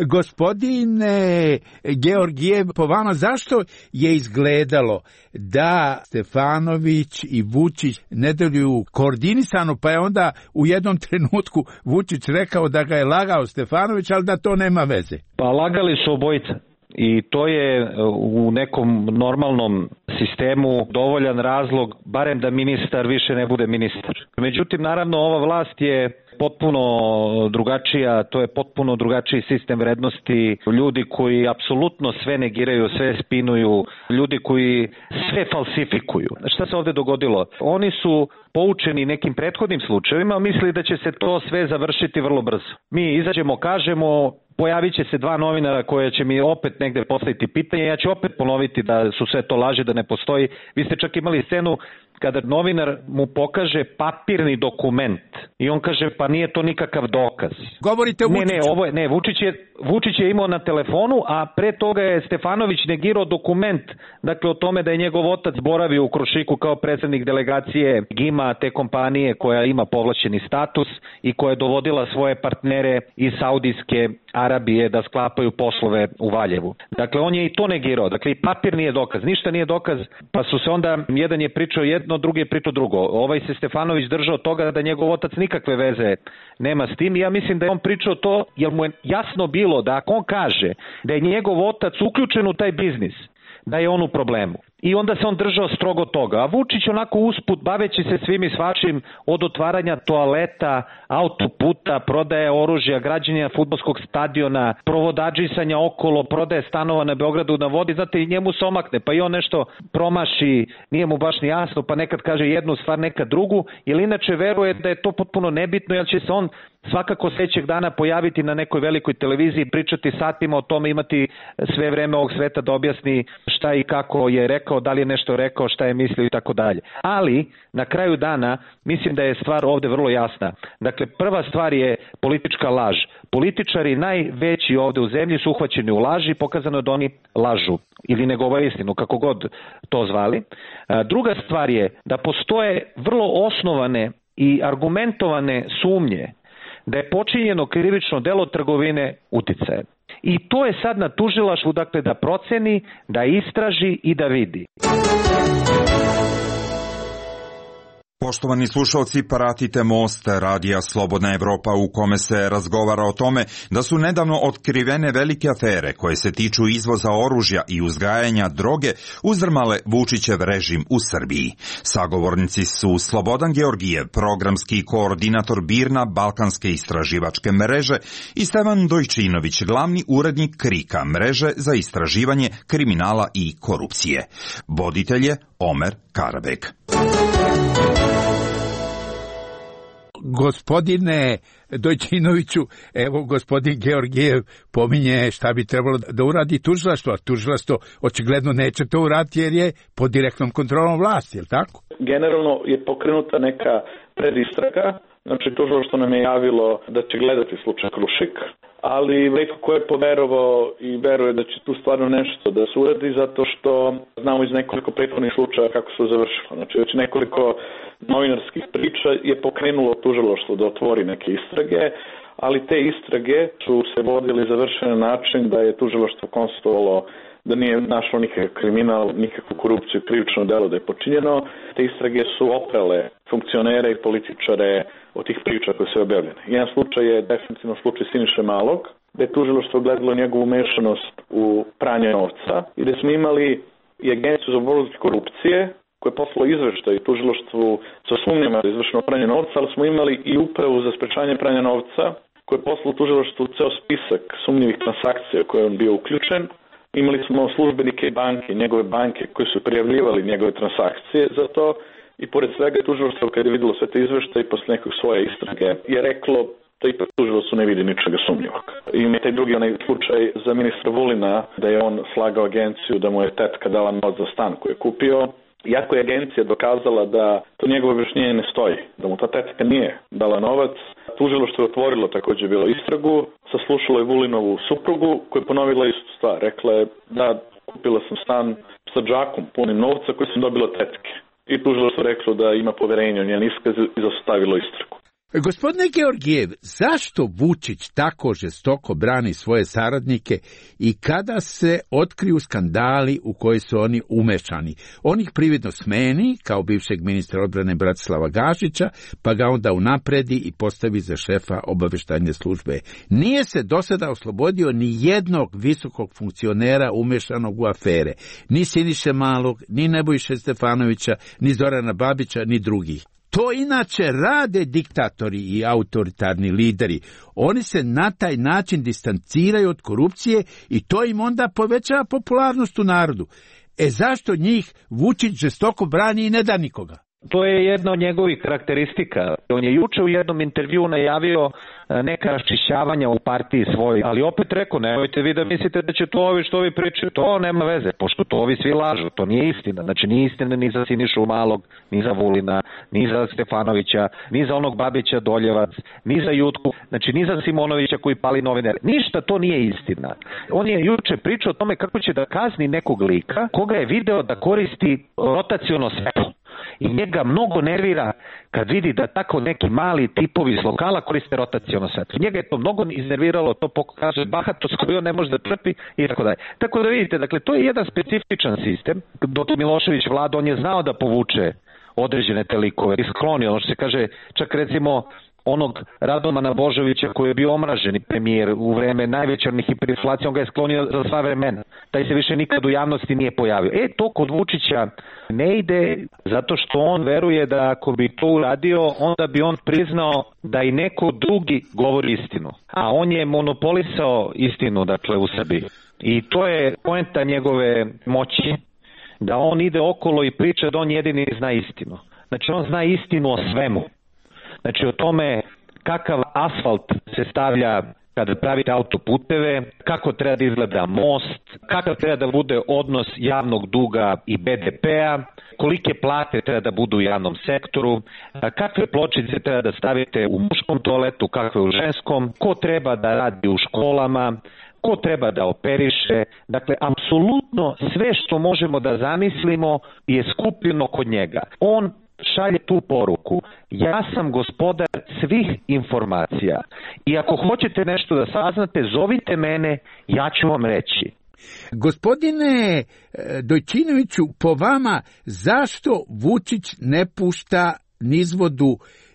S14: Gospodine Georgijev, po vama zašto je izgledalo da Stefanović i Vučić ne deluju koordinisano, pa je onda u jednom trenutku Vučić rekao da ga je lagao Stefanović, ali da to nema veze?
S18: Pa lagali su obojica. I to je u nekom normalnom sistemu dovoljan razlog, barem da ministar više ne bude ministar. Međutim, naravno, ova vlast je potpuno drugačija, to je potpuno drugačiji sistem vrednosti, ljudi koji apsolutno sve negiraju, sve spinuju, ljudi koji sve falsifikuju. Šta se ovde dogodilo? Oni su poučeni nekim prethodnim slučajevima, mislili da će se to sve završiti vrlo brzo. Mi izađemo, kažemo, pojavit će se 2 novinara koje će mi opet negde postaviti pitanje, ja ću opet ponoviti da su sve to laži, da ne postoji. Vi ste čak imali scenu kada novinar mu pokaže papirni dokument i on kaže pa nije to nikakav dokaz.
S14: Govorite o Vučiću.
S18: Vučić je Vučić je imao na telefonu, a pre toga je Stefanović negirao dokument, dakle o tome da je njegov otac boravio u Krušiku kao predsednik delegacije GIMA, te kompanije koja ima povlašćeni status i koja je dovodila svoje partnere iz Saudijske Arabije da sklapaju poslove u Valjevu. Dakle, on je i to negirao. Dakle, i papir nije dokaz, ništa nije dokaz, pa su se onda, jedan je pričao jedno, drugi je pričao drugo. Ovaj se Stefanović držao toga da njegov otac nikakve veze nema s tim i ja mislim da je on pričao to jer mu je jasno bilo da ako on kaže da je njegov otac uključen u taj biznis, da je on u problemu. I onda se on držao strogo toga. A Vučić onako usput, baveći se svim i svačim, od otvaranja toaleta, autoputa, prodaje oružja, građenja fudbalskog stadiona, provodadžisanja okolo, prodaje stanova na Beogradu na vodi, znate, i njemu se omakne, pa i on nešto promaši, nije mu baš ni jasno, pa nekad kaže jednu stvar, nekad drugu, jer inače veruje da je to potpuno nebitno, jer će se on svakako sljedećeg dana pojaviti na nekoj velikoj televiziji, pričati satima o tome, imati sve vreme ovog sveta da objasni šta i kako je rekao, da li je nešto rekao, šta je mislio i tako dalje. Ali, na kraju dana, mislim da je stvar ovde vrlo jasna. Dakle, prva stvar je politička laž. Političari najveći ovde u zemlji su uhvaćeni u laži, pokazano je da oni lažu ili ne govore istinu, kako god to zvali. Druga stvar je da postoje vrlo osnovane i argumentovane sumnje da je počinjeno krivično delo trgovine uticajem. I to je sad na tužilaštvu, dakle, da proceni, da istraži i da vidi.
S2: Poštovani slušalci, pratite Most radija Slobodna Evropa u kome se razgovara o tome da su nedavno otkrivene velike afere koje se tiču izvoza oružja i uzgajanja droge uzdrmale Vučićev režim u Srbiji. Sagovornici su Slobodan Georgijev, programski koordinator BIRN-a Balkanske istraživačke mreže i Stevan Dojčinović, glavni urednik KRIK-a, mreže za istraživanje kriminala i korupcije. Voditelj je Omer Karabek.
S14: Gospodine Dojčinoviću, evo gospodin Georgijev pominje šta bi trebalo da uradi tužilaštvo, a tužilaštvo očigledno neće to uraditi jer je pod direktnom kontrolom vlasti, je li tako?
S19: Generalno je pokrenuta neka predistraga, znači tužilaštvo nam je javilo da će gledati slučaj Krušik, ali retko ko je poverovao i veruje da će tu stvarno nešto da se uradi zato što znamo iz nekoliko prethodnih slučaja kako se završilo. Znači već nekoliko novinarskih priča je pokrenulo tužilaštvo da otvori neke istrage, ali te istrage su se vodili završen na način da je tužilaštvo konstatovalo da nije našlo nikakav kriminal, nikakvu korupciju, krivično delo da je počinjeno. Te istrage su oprale funkcionere i političare od tih priča koje su objavljene. Jedan slučaj je definitivno slučaj Siniše Malog, gde je tužilaštvo gledalo njegovu umešanost u pranje novca i da smo imali i Agenciju za borbu protiv korupcije koje je poslalo izveštaj tužilaštvu sa sumnjama da je izvršeno pranje novca, ali smo imali i upravu za sprečavanje pranja novca koje je poslalo tužilaštvu ceo spisak sumnjivih transakcija koje je on bio uključen. Imali smo službenike i banke, njegove banke koji su prijavljivali njegove transakcije za to i pored svega je tužilaštvo kad je videlo sve te izveštaje posle nekog svoje istrage je reklo da ipak tužilaštvo ne vidi ničega sumnjivog. I ima taj drugi onaj slučaj za ministra Vulina da je on slagao agenciju da mu je tetka dala novac za stan koji je kupio. Iako je agencija dokazala da to njegovo objašnjenje ne stoji, da mu ta tetka nije dala novac, tužilaštvo je otvorilo također bilo istragu, saslušalo je Vulinovu suprugu koja je ponovila istu stvar. Rekla je da kupila sam stan sa džakom punim novca koji sam dobila tetke. I tužilaštvo reklo da ima poverenje u njen iskaz i zastavilo istragu.
S14: Gospodine Georgijev, zašto Vučić tako žestoko brani svoje saradnike i kada se otkriju skandali u koji su oni umešani? On ih prividno smeni, kao bivšeg ministra odbrane Bratislava Gašića, pa ga onda unapredi i postavi za šefa obaveštajne službe. Nije se do sada oslobodio ni jednog visokog funkcionera umešanog u afere, ni Siniše Malog, ni Nebojše Stefanovića, ni Zorana Babića, ni drugih. To inače rade diktatori i autoritarni lideri. Oni se na taj način distanciraju od korupcije i to im onda povećava popularnost u narodu. Zašto njih Vučić žestoko brani i ne da nikoga?
S18: To je jedna od njegovih karakteristika. On je juče u jednom intervjuu najavio neka raščišćavanja u partiji svoj, ali opet rekao, nemojte vi da mislite da će to ovi što ovi pričaju, to nema veze, pošto to ovi svi lažu, to nije istina. Znači nije istina ni za Sinišu Malog, ni za Vulina, ni za Stefanovića, ni za onog Babića Doljevac, ni za Jutku, znači ni za Simonovića koji pali novinare. Ništa to nije istina. On je juče pričao o tome kako će da kazni nekog lika koga je video da koristi rotaciono svetlo. I njega mnogo nervira kad vidi da tako neki mali tipovi iz lokala koriste rotaciono svetlo. Njega je to mnogo iznerviralo, to pokaže bahatost koju on ne može da trpi i tako dalje. Tako da vidite, dakle, to je jedan specifičan sistem. Dok Milošević vlada, on je znao da povuče određene te likove i skloni, ono što se kaže, čak recimo onog Radomana Božovića koji je bio omraženi premijer u vreme najvećarnih hiperinflacija, on ga je sklonio za sva vremena. Taj se više nikad u javnosti nije pojavio. To kod Vučića ne ide zato što on veruje da ako bi to uradio, onda bi on priznao da i neko drugi govori istinu. A on je monopolisao istinu, dakle, u Srbiji. I to je poenta njegove moći, da on ide okolo i priča da on jedini zna istinu. Znači on zna istinu o svemu. Znači o tome kakav asfalt se stavlja kada pravite autoputeve, kako treba da izgleda most, kakav treba da bude odnos javnog duga i BDP-a, kolike plate treba da budu u javnom sektoru, kakve pločice treba da stavite u muškom toaletu, kakve u ženskom, ko treba da radi u školama, ko treba da operiše. Dakle, apsolutno sve što možemo da zamislimo je skupljeno kod njega. On šalje tu poruku: ja sam gospodar svih informacija i ako hoćete nešto da saznate, zovite mene, ja ću vam reći.
S14: Gospodine Dojčinoviću, po vama, zašto Vučić ne pušta nizvodu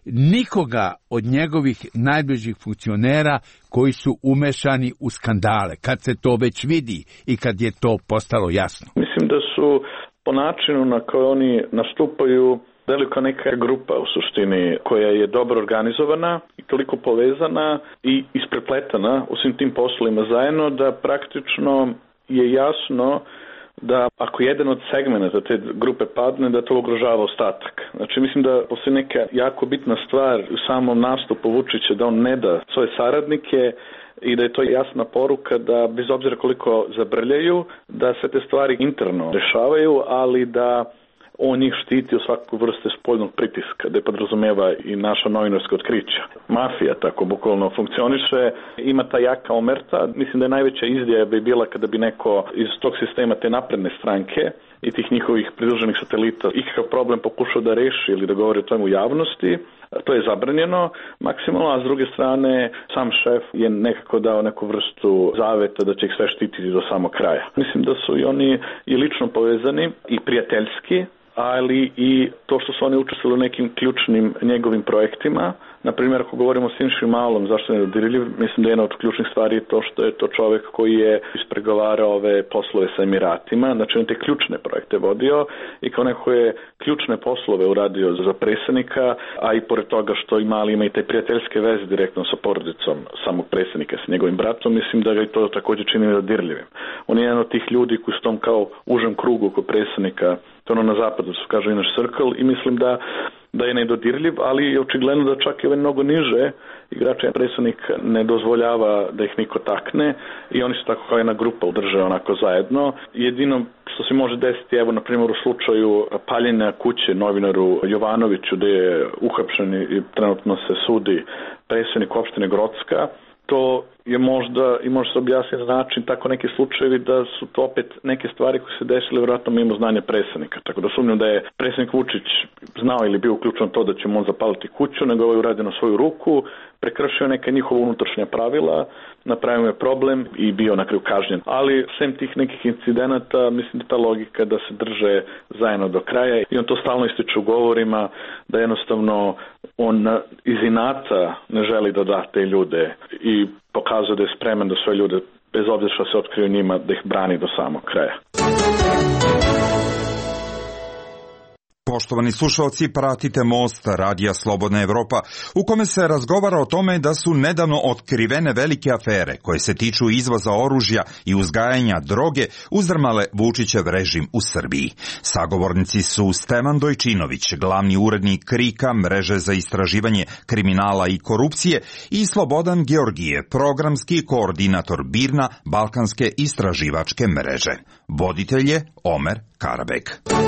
S14: nikoga od njegovih najbližih funkcionera koji su umešani u skandale, kad se to već vidi i kad je to postalo jasno?
S19: Mislim da su po načinu na koji oni nastupaju velika neka grupa u suštini koja je dobro organizovana i toliko povezana i isprepletana u svim tim poslovima zajedno da praktično je jasno da ako jedan od segmenta te grupe padne, da to ugrožava ostatak. Znači mislim da postoji neka jako bitna stvar u samom nastupu Vučića da on ne da svoje saradnike i da je to jasna poruka da bez obzira koliko zabrljaju, da se te stvari interno rešavaju, ali da on njih štiti u svaku vrste spoljnog pritiska, da je podrazumeva i naša novinarska otkrića. Mafija tako bukvalno funkcioniše, ima ta jaka omerta. Mislim da je najveća izdaja bi bila kada bi neko iz tog sistema te napredne stranke i tih njihovih pridruženih satelita ikakav problem pokušao da reši ili da govori o tome u javnosti. To je zabranjeno maksimalno, a s druge strane sam šef je nekako dao neku vrstu zaveta da će ih sve štititi do samog kraja. Mislim da su i oni i lično povezani i prijateljski, ali i to što su oni učestvovali u nekim ključnim njegovim projektima. Naprimjer, ako govorimo o Siniši Malom, zašto je nedodirljiv, mislim da je jedna od ključnih stvari to što je to čovjek koji je ispregovarao ove poslove sa Emiratima, znači on te ključne projekte vodio i kao neko je ključne poslove uradio za predsjednika, a i pored toga što i Mali ima i te prijateljske veze direktno sa porodicom samog predsjednika, s njegovim bratom, mislim da ga i to također čini nedodirljivim. On je jedan od tih ljudi koji su tom kao užem krugu oko predsjednika, to ono na zapadu su kaže inner circle i mislim da je nedodirljiv, ali je očigledno da čak i mnogo niže igrača predsjednik ne dozvoljava da ih niko takne i oni su tako kao jedna grupa udrže onako zajedno. Jedino što se može desiti, evo na primjer u slučaju paljenja kuće novinaru Jovanoviću gdje je uhapšen i trenutno se sudi predsjednik opštine Grocka, to je možda i može se objasniti na način tako neki slučajevi da su to opet neke stvari koje se desile vjerojatno mimo znanja predsjednika. Tako da sumnjam da je predsjednik Vučić znao ili bio uključen to da će mu on zapaliti kuću, nego je uradio na svoju ruku, prekršio neka njihova unutrašnja pravila, napravio je problem i bio na kraju kažnjen. Ali sem tih nekih incidenata, mislim da ta logika da se drže zajedno do kraja i on to stalno ističe u govorima da jednostavno on iz inata ne želi da da te ljude i pokazuje da je spreman da sve ljude, bez obzira što se otkriju njima, da ih brani do samog kraja.
S2: Poštovani slušalci, pratite Most, radija Slobodna Evropa, u kome se razgovara o tome da su nedavno otkrivene velike afere koje se tiču izvoza oružja i uzgajanja droge uzdrmale Vučićev režim u Srbiji. Sagovornici su Stevan Dojčinović, glavni urednik KRIK-a, mreže za istraživanje kriminala i korupcije, i Slobodan Georgijev, programski koordinator BIRN-a, Balkanske istraživačke mreže. Voditelj je Omer Karabek.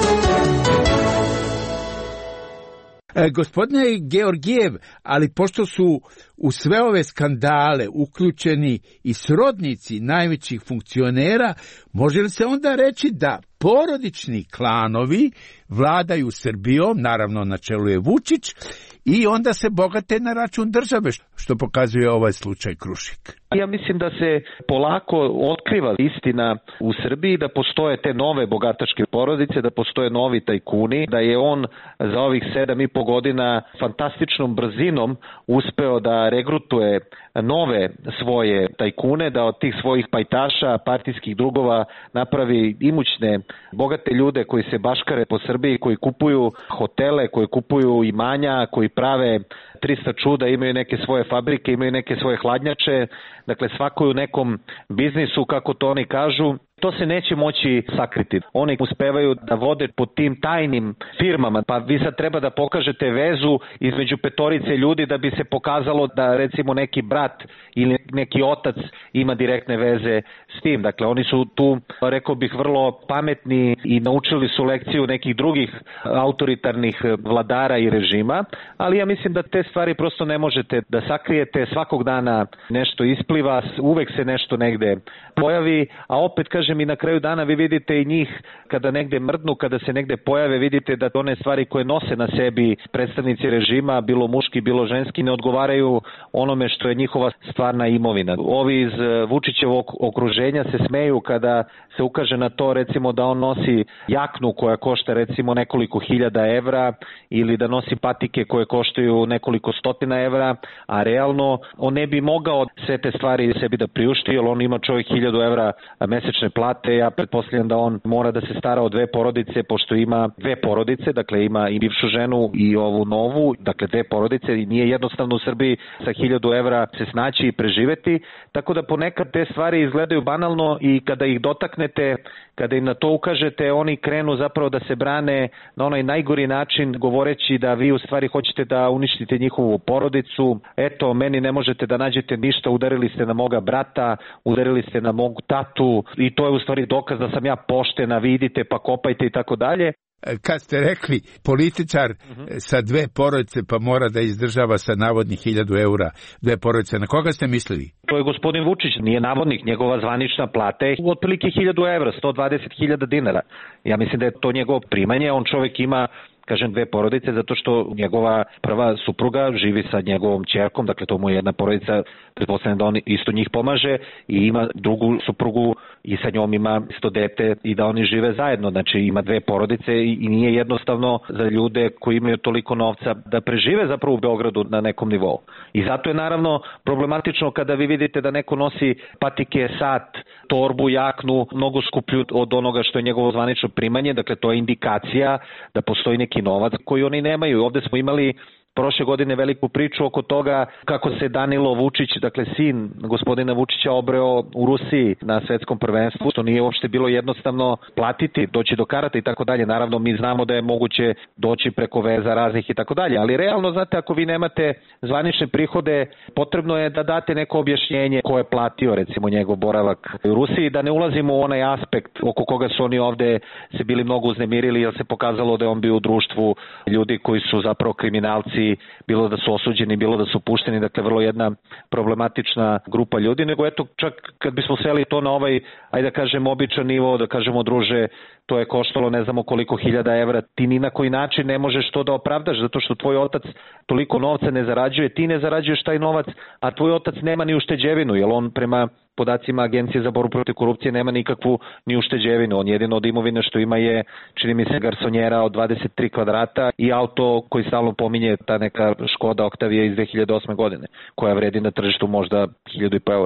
S14: Gospodine Georgijev, ali pošto su u sve ove skandale uključeni i srodnici najvećih funkcionera, može li se onda reći da porodični klanovi vladaju Srbijom, naravno na čelu je Vučić, i onda se bogate na račun države, što pokazuje ovaj slučaj Krušik?
S18: Ja mislim da se polako otkriva istina u Srbiji, da postoje te nove bogataške porodice, da postoje novi tajkuni, da je on za ovih 7,5 godina fantastičnom brzinom uspeo da regrutuje nove svoje tajkune, da od tih svojih pajtaša, partijskih drugova napravi imućne, bogate ljude koji se baškare po Srbiji, koji kupuju hotele, koji kupuju imanja, koji prave 300 čuda, imaju neke svoje fabrike, imaju neke svoje hladnjače, dakle svako je u nekom biznisu, kako to oni kažu. To se neće moći sakriti. Oni uspevaju da vode pod tim tajnim firmama, pa vi sad treba da pokažete vezu između petorice ljudi da bi se pokazalo da recimo neki brat ili neki otac ima direktne veze s tim. Dakle, oni su tu, rekao bih, vrlo pametni i naučili su lekciju nekih drugih autoritarnih vladara i režima, ali ja mislim da te stvari prosto ne možete da sakrijete. Svakog dana nešto ispliva, uvek se nešto negde pojavi, a opet kažem, i na kraju dana vi vidite i njih kada negde mrdnu, kada se negde pojave, vidite da one stvari koje nose na sebi predstavnici režima, bilo muški, bilo ženski, ne odgovaraju onome što je njihova stvarna imovina. Ovi iz Vučićevog okruženja se smeju kada se ukaže na to, recimo, da on nosi jaknu koja košta recimo nekoliko hiljada evra ili da nosi patike koje koštaju nekoliko stotina evra, a realno on ne bi mogao sve te stvari sebi da priušti, jer on ima čovjek 1000 evra mesečne plate. Ja pretpostavljam da on mora da se stara o 2 porodice, pošto ima 2 porodice, dakle ima i bivšu ženu i ovu novu, dakle 2 porodice, i nije jednostavno u Srbiji sa 1000 evra se snaći i preživeti, tako da ponekad te stvari izgledaju banalno i kada ih dotaknete, kada im na to ukažete, oni krenu zapravo da se brane na onaj najgori način, govoreći da vi u stvari hoćete da uništite njihovu porodicu. Eto, meni ne možete da nađete ništa, udarili ste na moga brata, udarili ste na mogu tatu, i to je u stvari dokaz da sam ja poštena, vidite, pa kopajte i tako dalje.
S14: Kad ste rekli političar sa 2 porodice pa mora da izdržava sa navodnih 1000 eura 2 porodice, na koga ste mislili?
S18: To je gospodin Vučić, nije navodnik, njegova zvanična plata je otprilike 1000 evra, 120.000 dinara. Ja mislim da je to njegovo primanje, on čovjek ima, kažem, 2 porodice, zato što njegova prva supruga živi sa njegovom ćerkom, dakle to mu je jedna porodica, pretpostavljam da on isto njih pomaže, i ima drugu suprugu i sa njom ima isto dete i da oni žive zajedno, znači ima 2 porodice i nije jednostavno za ljude koji imaju toliko novca da prežive zapravo u Beogradu na nekom nivou. I zato je naravno problematično kada vi vidite da neko nosi patike, sat, torbu, jaknu, mnogo skuplju od onoga što je njegovo zvanično primanje, dakle to je indikacija da postoji neki novac koji oni nemaju. Ovde smo imali prošle godine veliku priču oko toga kako se Danilo Vučić, dakle sin gospodina Vučića, obreo u Rusiji na svetskom prvenstvu, što nije uopšte bilo jednostavno platiti, doći do karata i tako dalje. Naravno, mi znamo da je moguće doći preko veza raznih i tako dalje, ali realno, znate, ako vi nemate zvanične prihode, potrebno je da date neko objašnjenje ko je platio, recimo, njegov boravak u Rusiji, da ne ulazimo u onaj aspekt oko koga su oni ovde se bili mnogo uznemirili, jer se pokazalo da je on bio u društvu ljudi koji su zapravo kriminalci, bilo da su osuđeni, bilo da su pušteni, dakle vrlo jedna problematična grupa ljudi, nego eto, čak kad bismo sveli to na ovaj, ajde da kažem, običan nivo, da kažemo, druže, to je koštalo ne znamo koliko 1000 evra, ti ni na koji način ne možeš to da opravdaš, zato što tvoj otac toliko novca ne zarađuje, ti ne zarađuješ taj novac, a tvoj otac nema ni ušteđevinu, jer on prema podacima Agencije za borbu protiv korupcije nema nikakvu ni ušteđevinu. On jedino od imovine što ima je, čini mi se, garsonjera od 23 kvadrata i auto koji stalno pominje, ta neka Škoda Octavia iz 2008. godine, koja vredi na tržištu možda 1000 eura.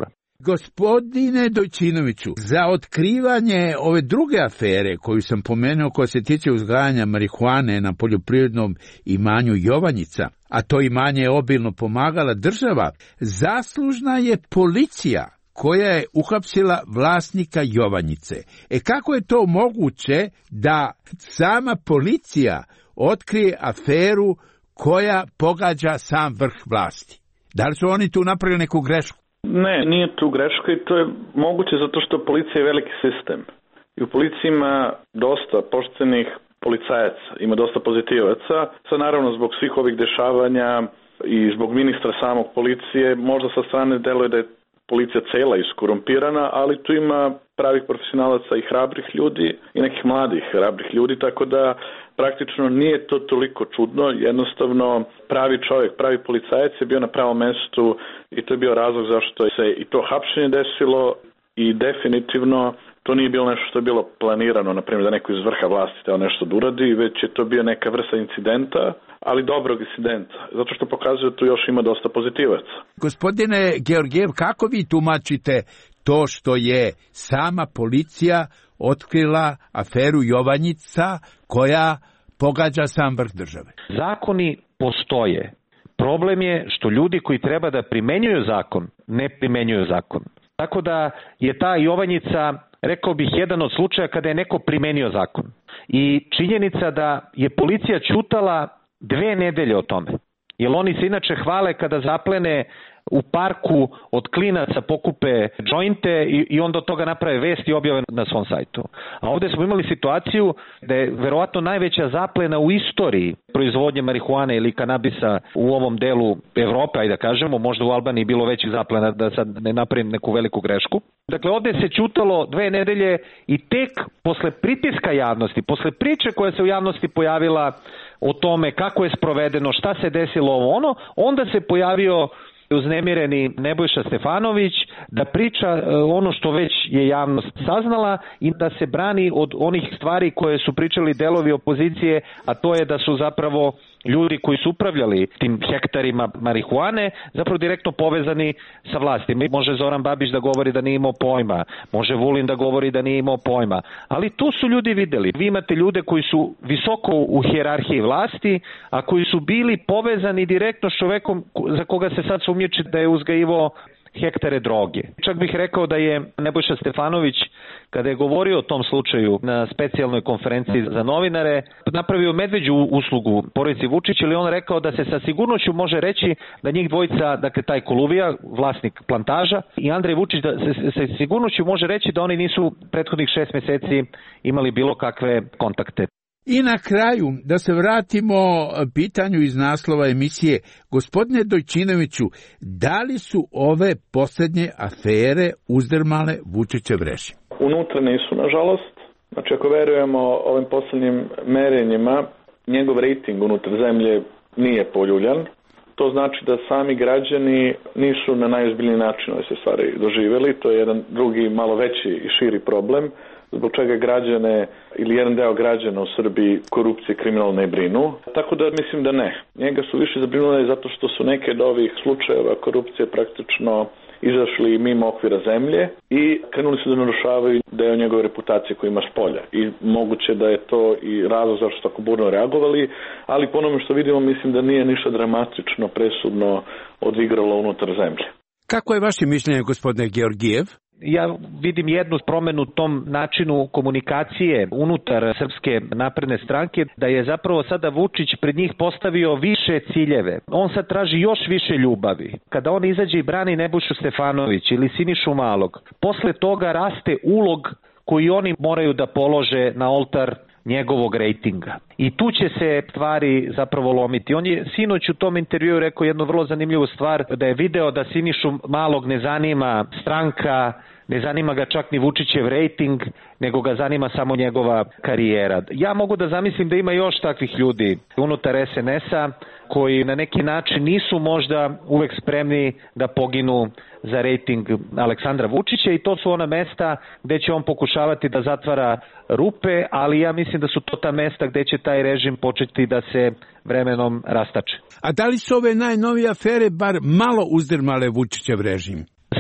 S14: Gospodine Dojčinoviću, za otkrivanje ove druge afere koju sam pomenuo, koja se tiče uzgajanja marihuane na poljoprivrednom imanju Jovanjica, a to imanje je obilno pomagala država, zaslužna je policija koja je uhapsila vlasnika Jovanjice. Kako je to moguće da sama policija otkrije aferu koja pogađa sam vrh vlasti? Da li su oni tu napravili neku grešku?
S19: Ne, nije tu greška i to je moguće zato što policija je veliki sistem. I u policiji ima dosta poštenih policajaca, ima dosta pozitivaca. Sad naravno zbog svih ovih dešavanja i zbog ministra samog policije, možda sa strane deluje da je policija cela iskorumpirana, ali tu ima pravih profesionalaca i hrabrih ljudi i nekih mladih hrabrih ljudi, tako da praktično nije to toliko čudno, jednostavno pravi čovjek, pravi policajac je bio na pravom mestu i to je bio razlog zašto se i to hapšenje desilo i definitivno to nije bilo nešto što je bilo planirano, na primjer da neko iz vrha vlasti teo nešto da uradi, već je to bio neka vrsta incidenta, ali dobrog incidenta, zato što pokazuje da tu još ima dosta pozitivaca.
S14: Gospodine Georgijev, kako vi tumačite to što je sama policija otkrila aferu Jovanjica koja pogađa sam vrh države?
S18: Zakoni postoje. Problem je što ljudi koji treba da primenjuju zakon, ne primenjuju zakon. Tako da je ta Jovanjica, rekao bih, jedan od slučaja kada je neko primenio zakon. I činjenica da je policija ćutala 2 nedelje o tome. Jer oni se inače hvale kada zaplene u parku od klinaca pokupe džointe i onda od toga naprave vest i objave na svom sajtu. A ovdje smo imali situaciju da je verovatno najveća zaplena u istoriji proizvodnje marihuane ili kanabisa u ovom delu Evrope, ajde da kažemo, možda u Albaniji bilo većih zaplena, da sad ne napravim neku veliku grešku. Dakle, ovdje se ćutalo 2 nedelje i tek posle pritiska javnosti, posle priče koja se u javnosti pojavila o tome kako je sprovedeno, šta se desilo ono, onda se pojavio uznemireni Nebojša Stefanović da priča ono što već je javnost saznala i da se brani od onih stvari koje su pričali delovi opozicije, a to je da su zapravo ljudi koji su upravljali tim hektarima marihuane zapravo direktno povezani sa vlastima. Može Zoran Babić da govori da nije imao pojma, može Vulin da govori da nije imao pojma, ali tu su ljudi videli. Vi imate ljude koji su visoko u hijerarhiji vlasti, a koji su bili povezani direktno s čovekom za koga se sad sumnjiči da je uzgajivao hektare droge. Čak bih rekao da je Nebojša Stefanović, kada je govorio o tom slučaju na specijalnoj konferenciji za novinare, napravio medveđu uslugu porodici Vučić, ili on rekao da se sa sigurnošću može reći da njih dvojica, dakle taj Koluvija, vlasnik plantaža, i Andrej Vučić, da se sa sigurnošću može reći da oni nisu prethodnih 6 meseci imali bilo kakve kontakte.
S14: I na kraju, da se vratimo pitanju iz naslova emisije, gospodine Dojčinoviću, da li su ove posljednje afere uzdrmale Vučićev režim?
S19: Unutra nisu, nažalost. Znači, ako verujemo ovim posljednjim merenjima, njegov rejting unutar zemlje nije poljuljan. To znači da sami građani nisu na najozbiljniji način ove se stvari doživjeli. To je jedan drugi, malo veći i širi problem, zbog čega građane ili jedan deo građana u Srbiji korupcije kriminalno ne brinu. Tako da mislim da ne. Njega su više zabrinuli zato što su neke od ovih slučajeva korupcije praktično izašli mimo okvira zemlje i krenuli su da narušavaju deo njegove reputacije koji ima s polja. I moguće da je to i razlog zašto su tako burno reagovali, ali po onome što vidimo mislim da nije ništa dramatično, presudno odigralo unutar zemlje.
S14: Kako je vaše mišljenje, gospodine Georgijev?
S18: Ja vidim jednu promenu u tom načinu komunikacije unutar Srpske napredne stranke, da je zapravo sada Vučić pred njih postavio više ciljeve. On sad traži još više ljubavi. Kada on izađe i brani Nebojšu Stefanović ili Sinišu Malog, posle toga raste ulog koji oni moraju da polože na oltar njegovog rejtinga. I tu će se stvari zapravo lomiti. On je sinoć u tom intervjuu rekao jednu vrlo zanimljivu stvar, da je video da Sinišu Malog ne zanima stranka, ne zanima ga čak ni Vučićev rejting, nego ga zanima samo njegova karijera. Ja mogu da zamislim da ima još takvih ljudi unutar SNS-a koji na neki način nisu možda uvek spremni da poginu za rejting Aleksandra Vučića, i to su ona mesta gde će on pokušavati da zatvara rupe, ali ja mislim da su to ta mesta gde će taj režim početi da se vremenom rastače.
S14: A da li su ove najnovije afere bar malo uzdrmale Vučićev režim?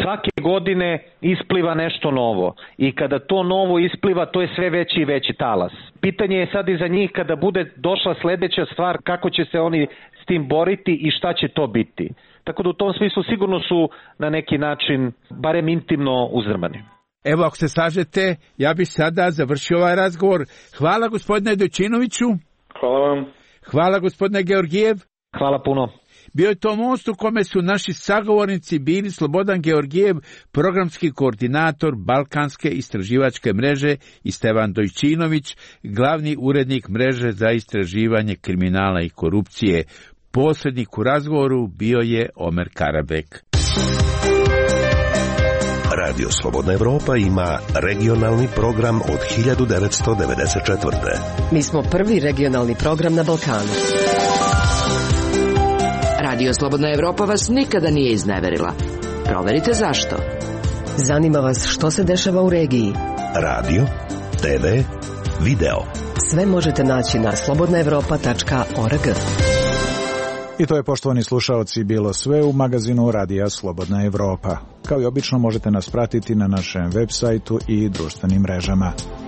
S18: svake godine ispliva nešto novo i kada to novo ispliva, to je sve veći i veći talas. Pitanje je sad i za njih kada bude došla sledeća stvar, kako će se oni s tim boriti i šta će to biti. Tako da u tom smislu sigurno su na neki način barem intimno uzdrmani.
S14: Evo, ako se slažete, ja bih sada završio ovaj razgovor. Hvala gospodine Dojčinoviću.
S19: Hvala vam.
S14: Hvala gospodine Georgijev.
S18: Hvala puno.
S14: Bio je to most u kome su naši sagovornici bili Slobodan Georgijev, programski koordinator Balkanske istraživačke mreže, i Stevan Dojčinović, glavni urednik mreže za istraživanje kriminala i korupcije. Posrednik u razgovoru bio je Omer Karabek.
S13: Radio Slobodna Evropa ima regionalni program od 1994.
S8: Mi smo prvi regionalni program na Balkanu.
S17: Radio Slobodna Evropa vas nikada nije izneverila. Proverite zašto.
S8: Zanima vas što se dešava u regiji.
S13: Radio, TV, video.
S8: Sve možete naći na slobodnaevropa.org.
S3: I to je, poštovani slušaoci, bilo sve u magazinu Radija Slobodna Evropa. Kao i obično možete nas pratiti na našem web sajtu i društvenim mrežama.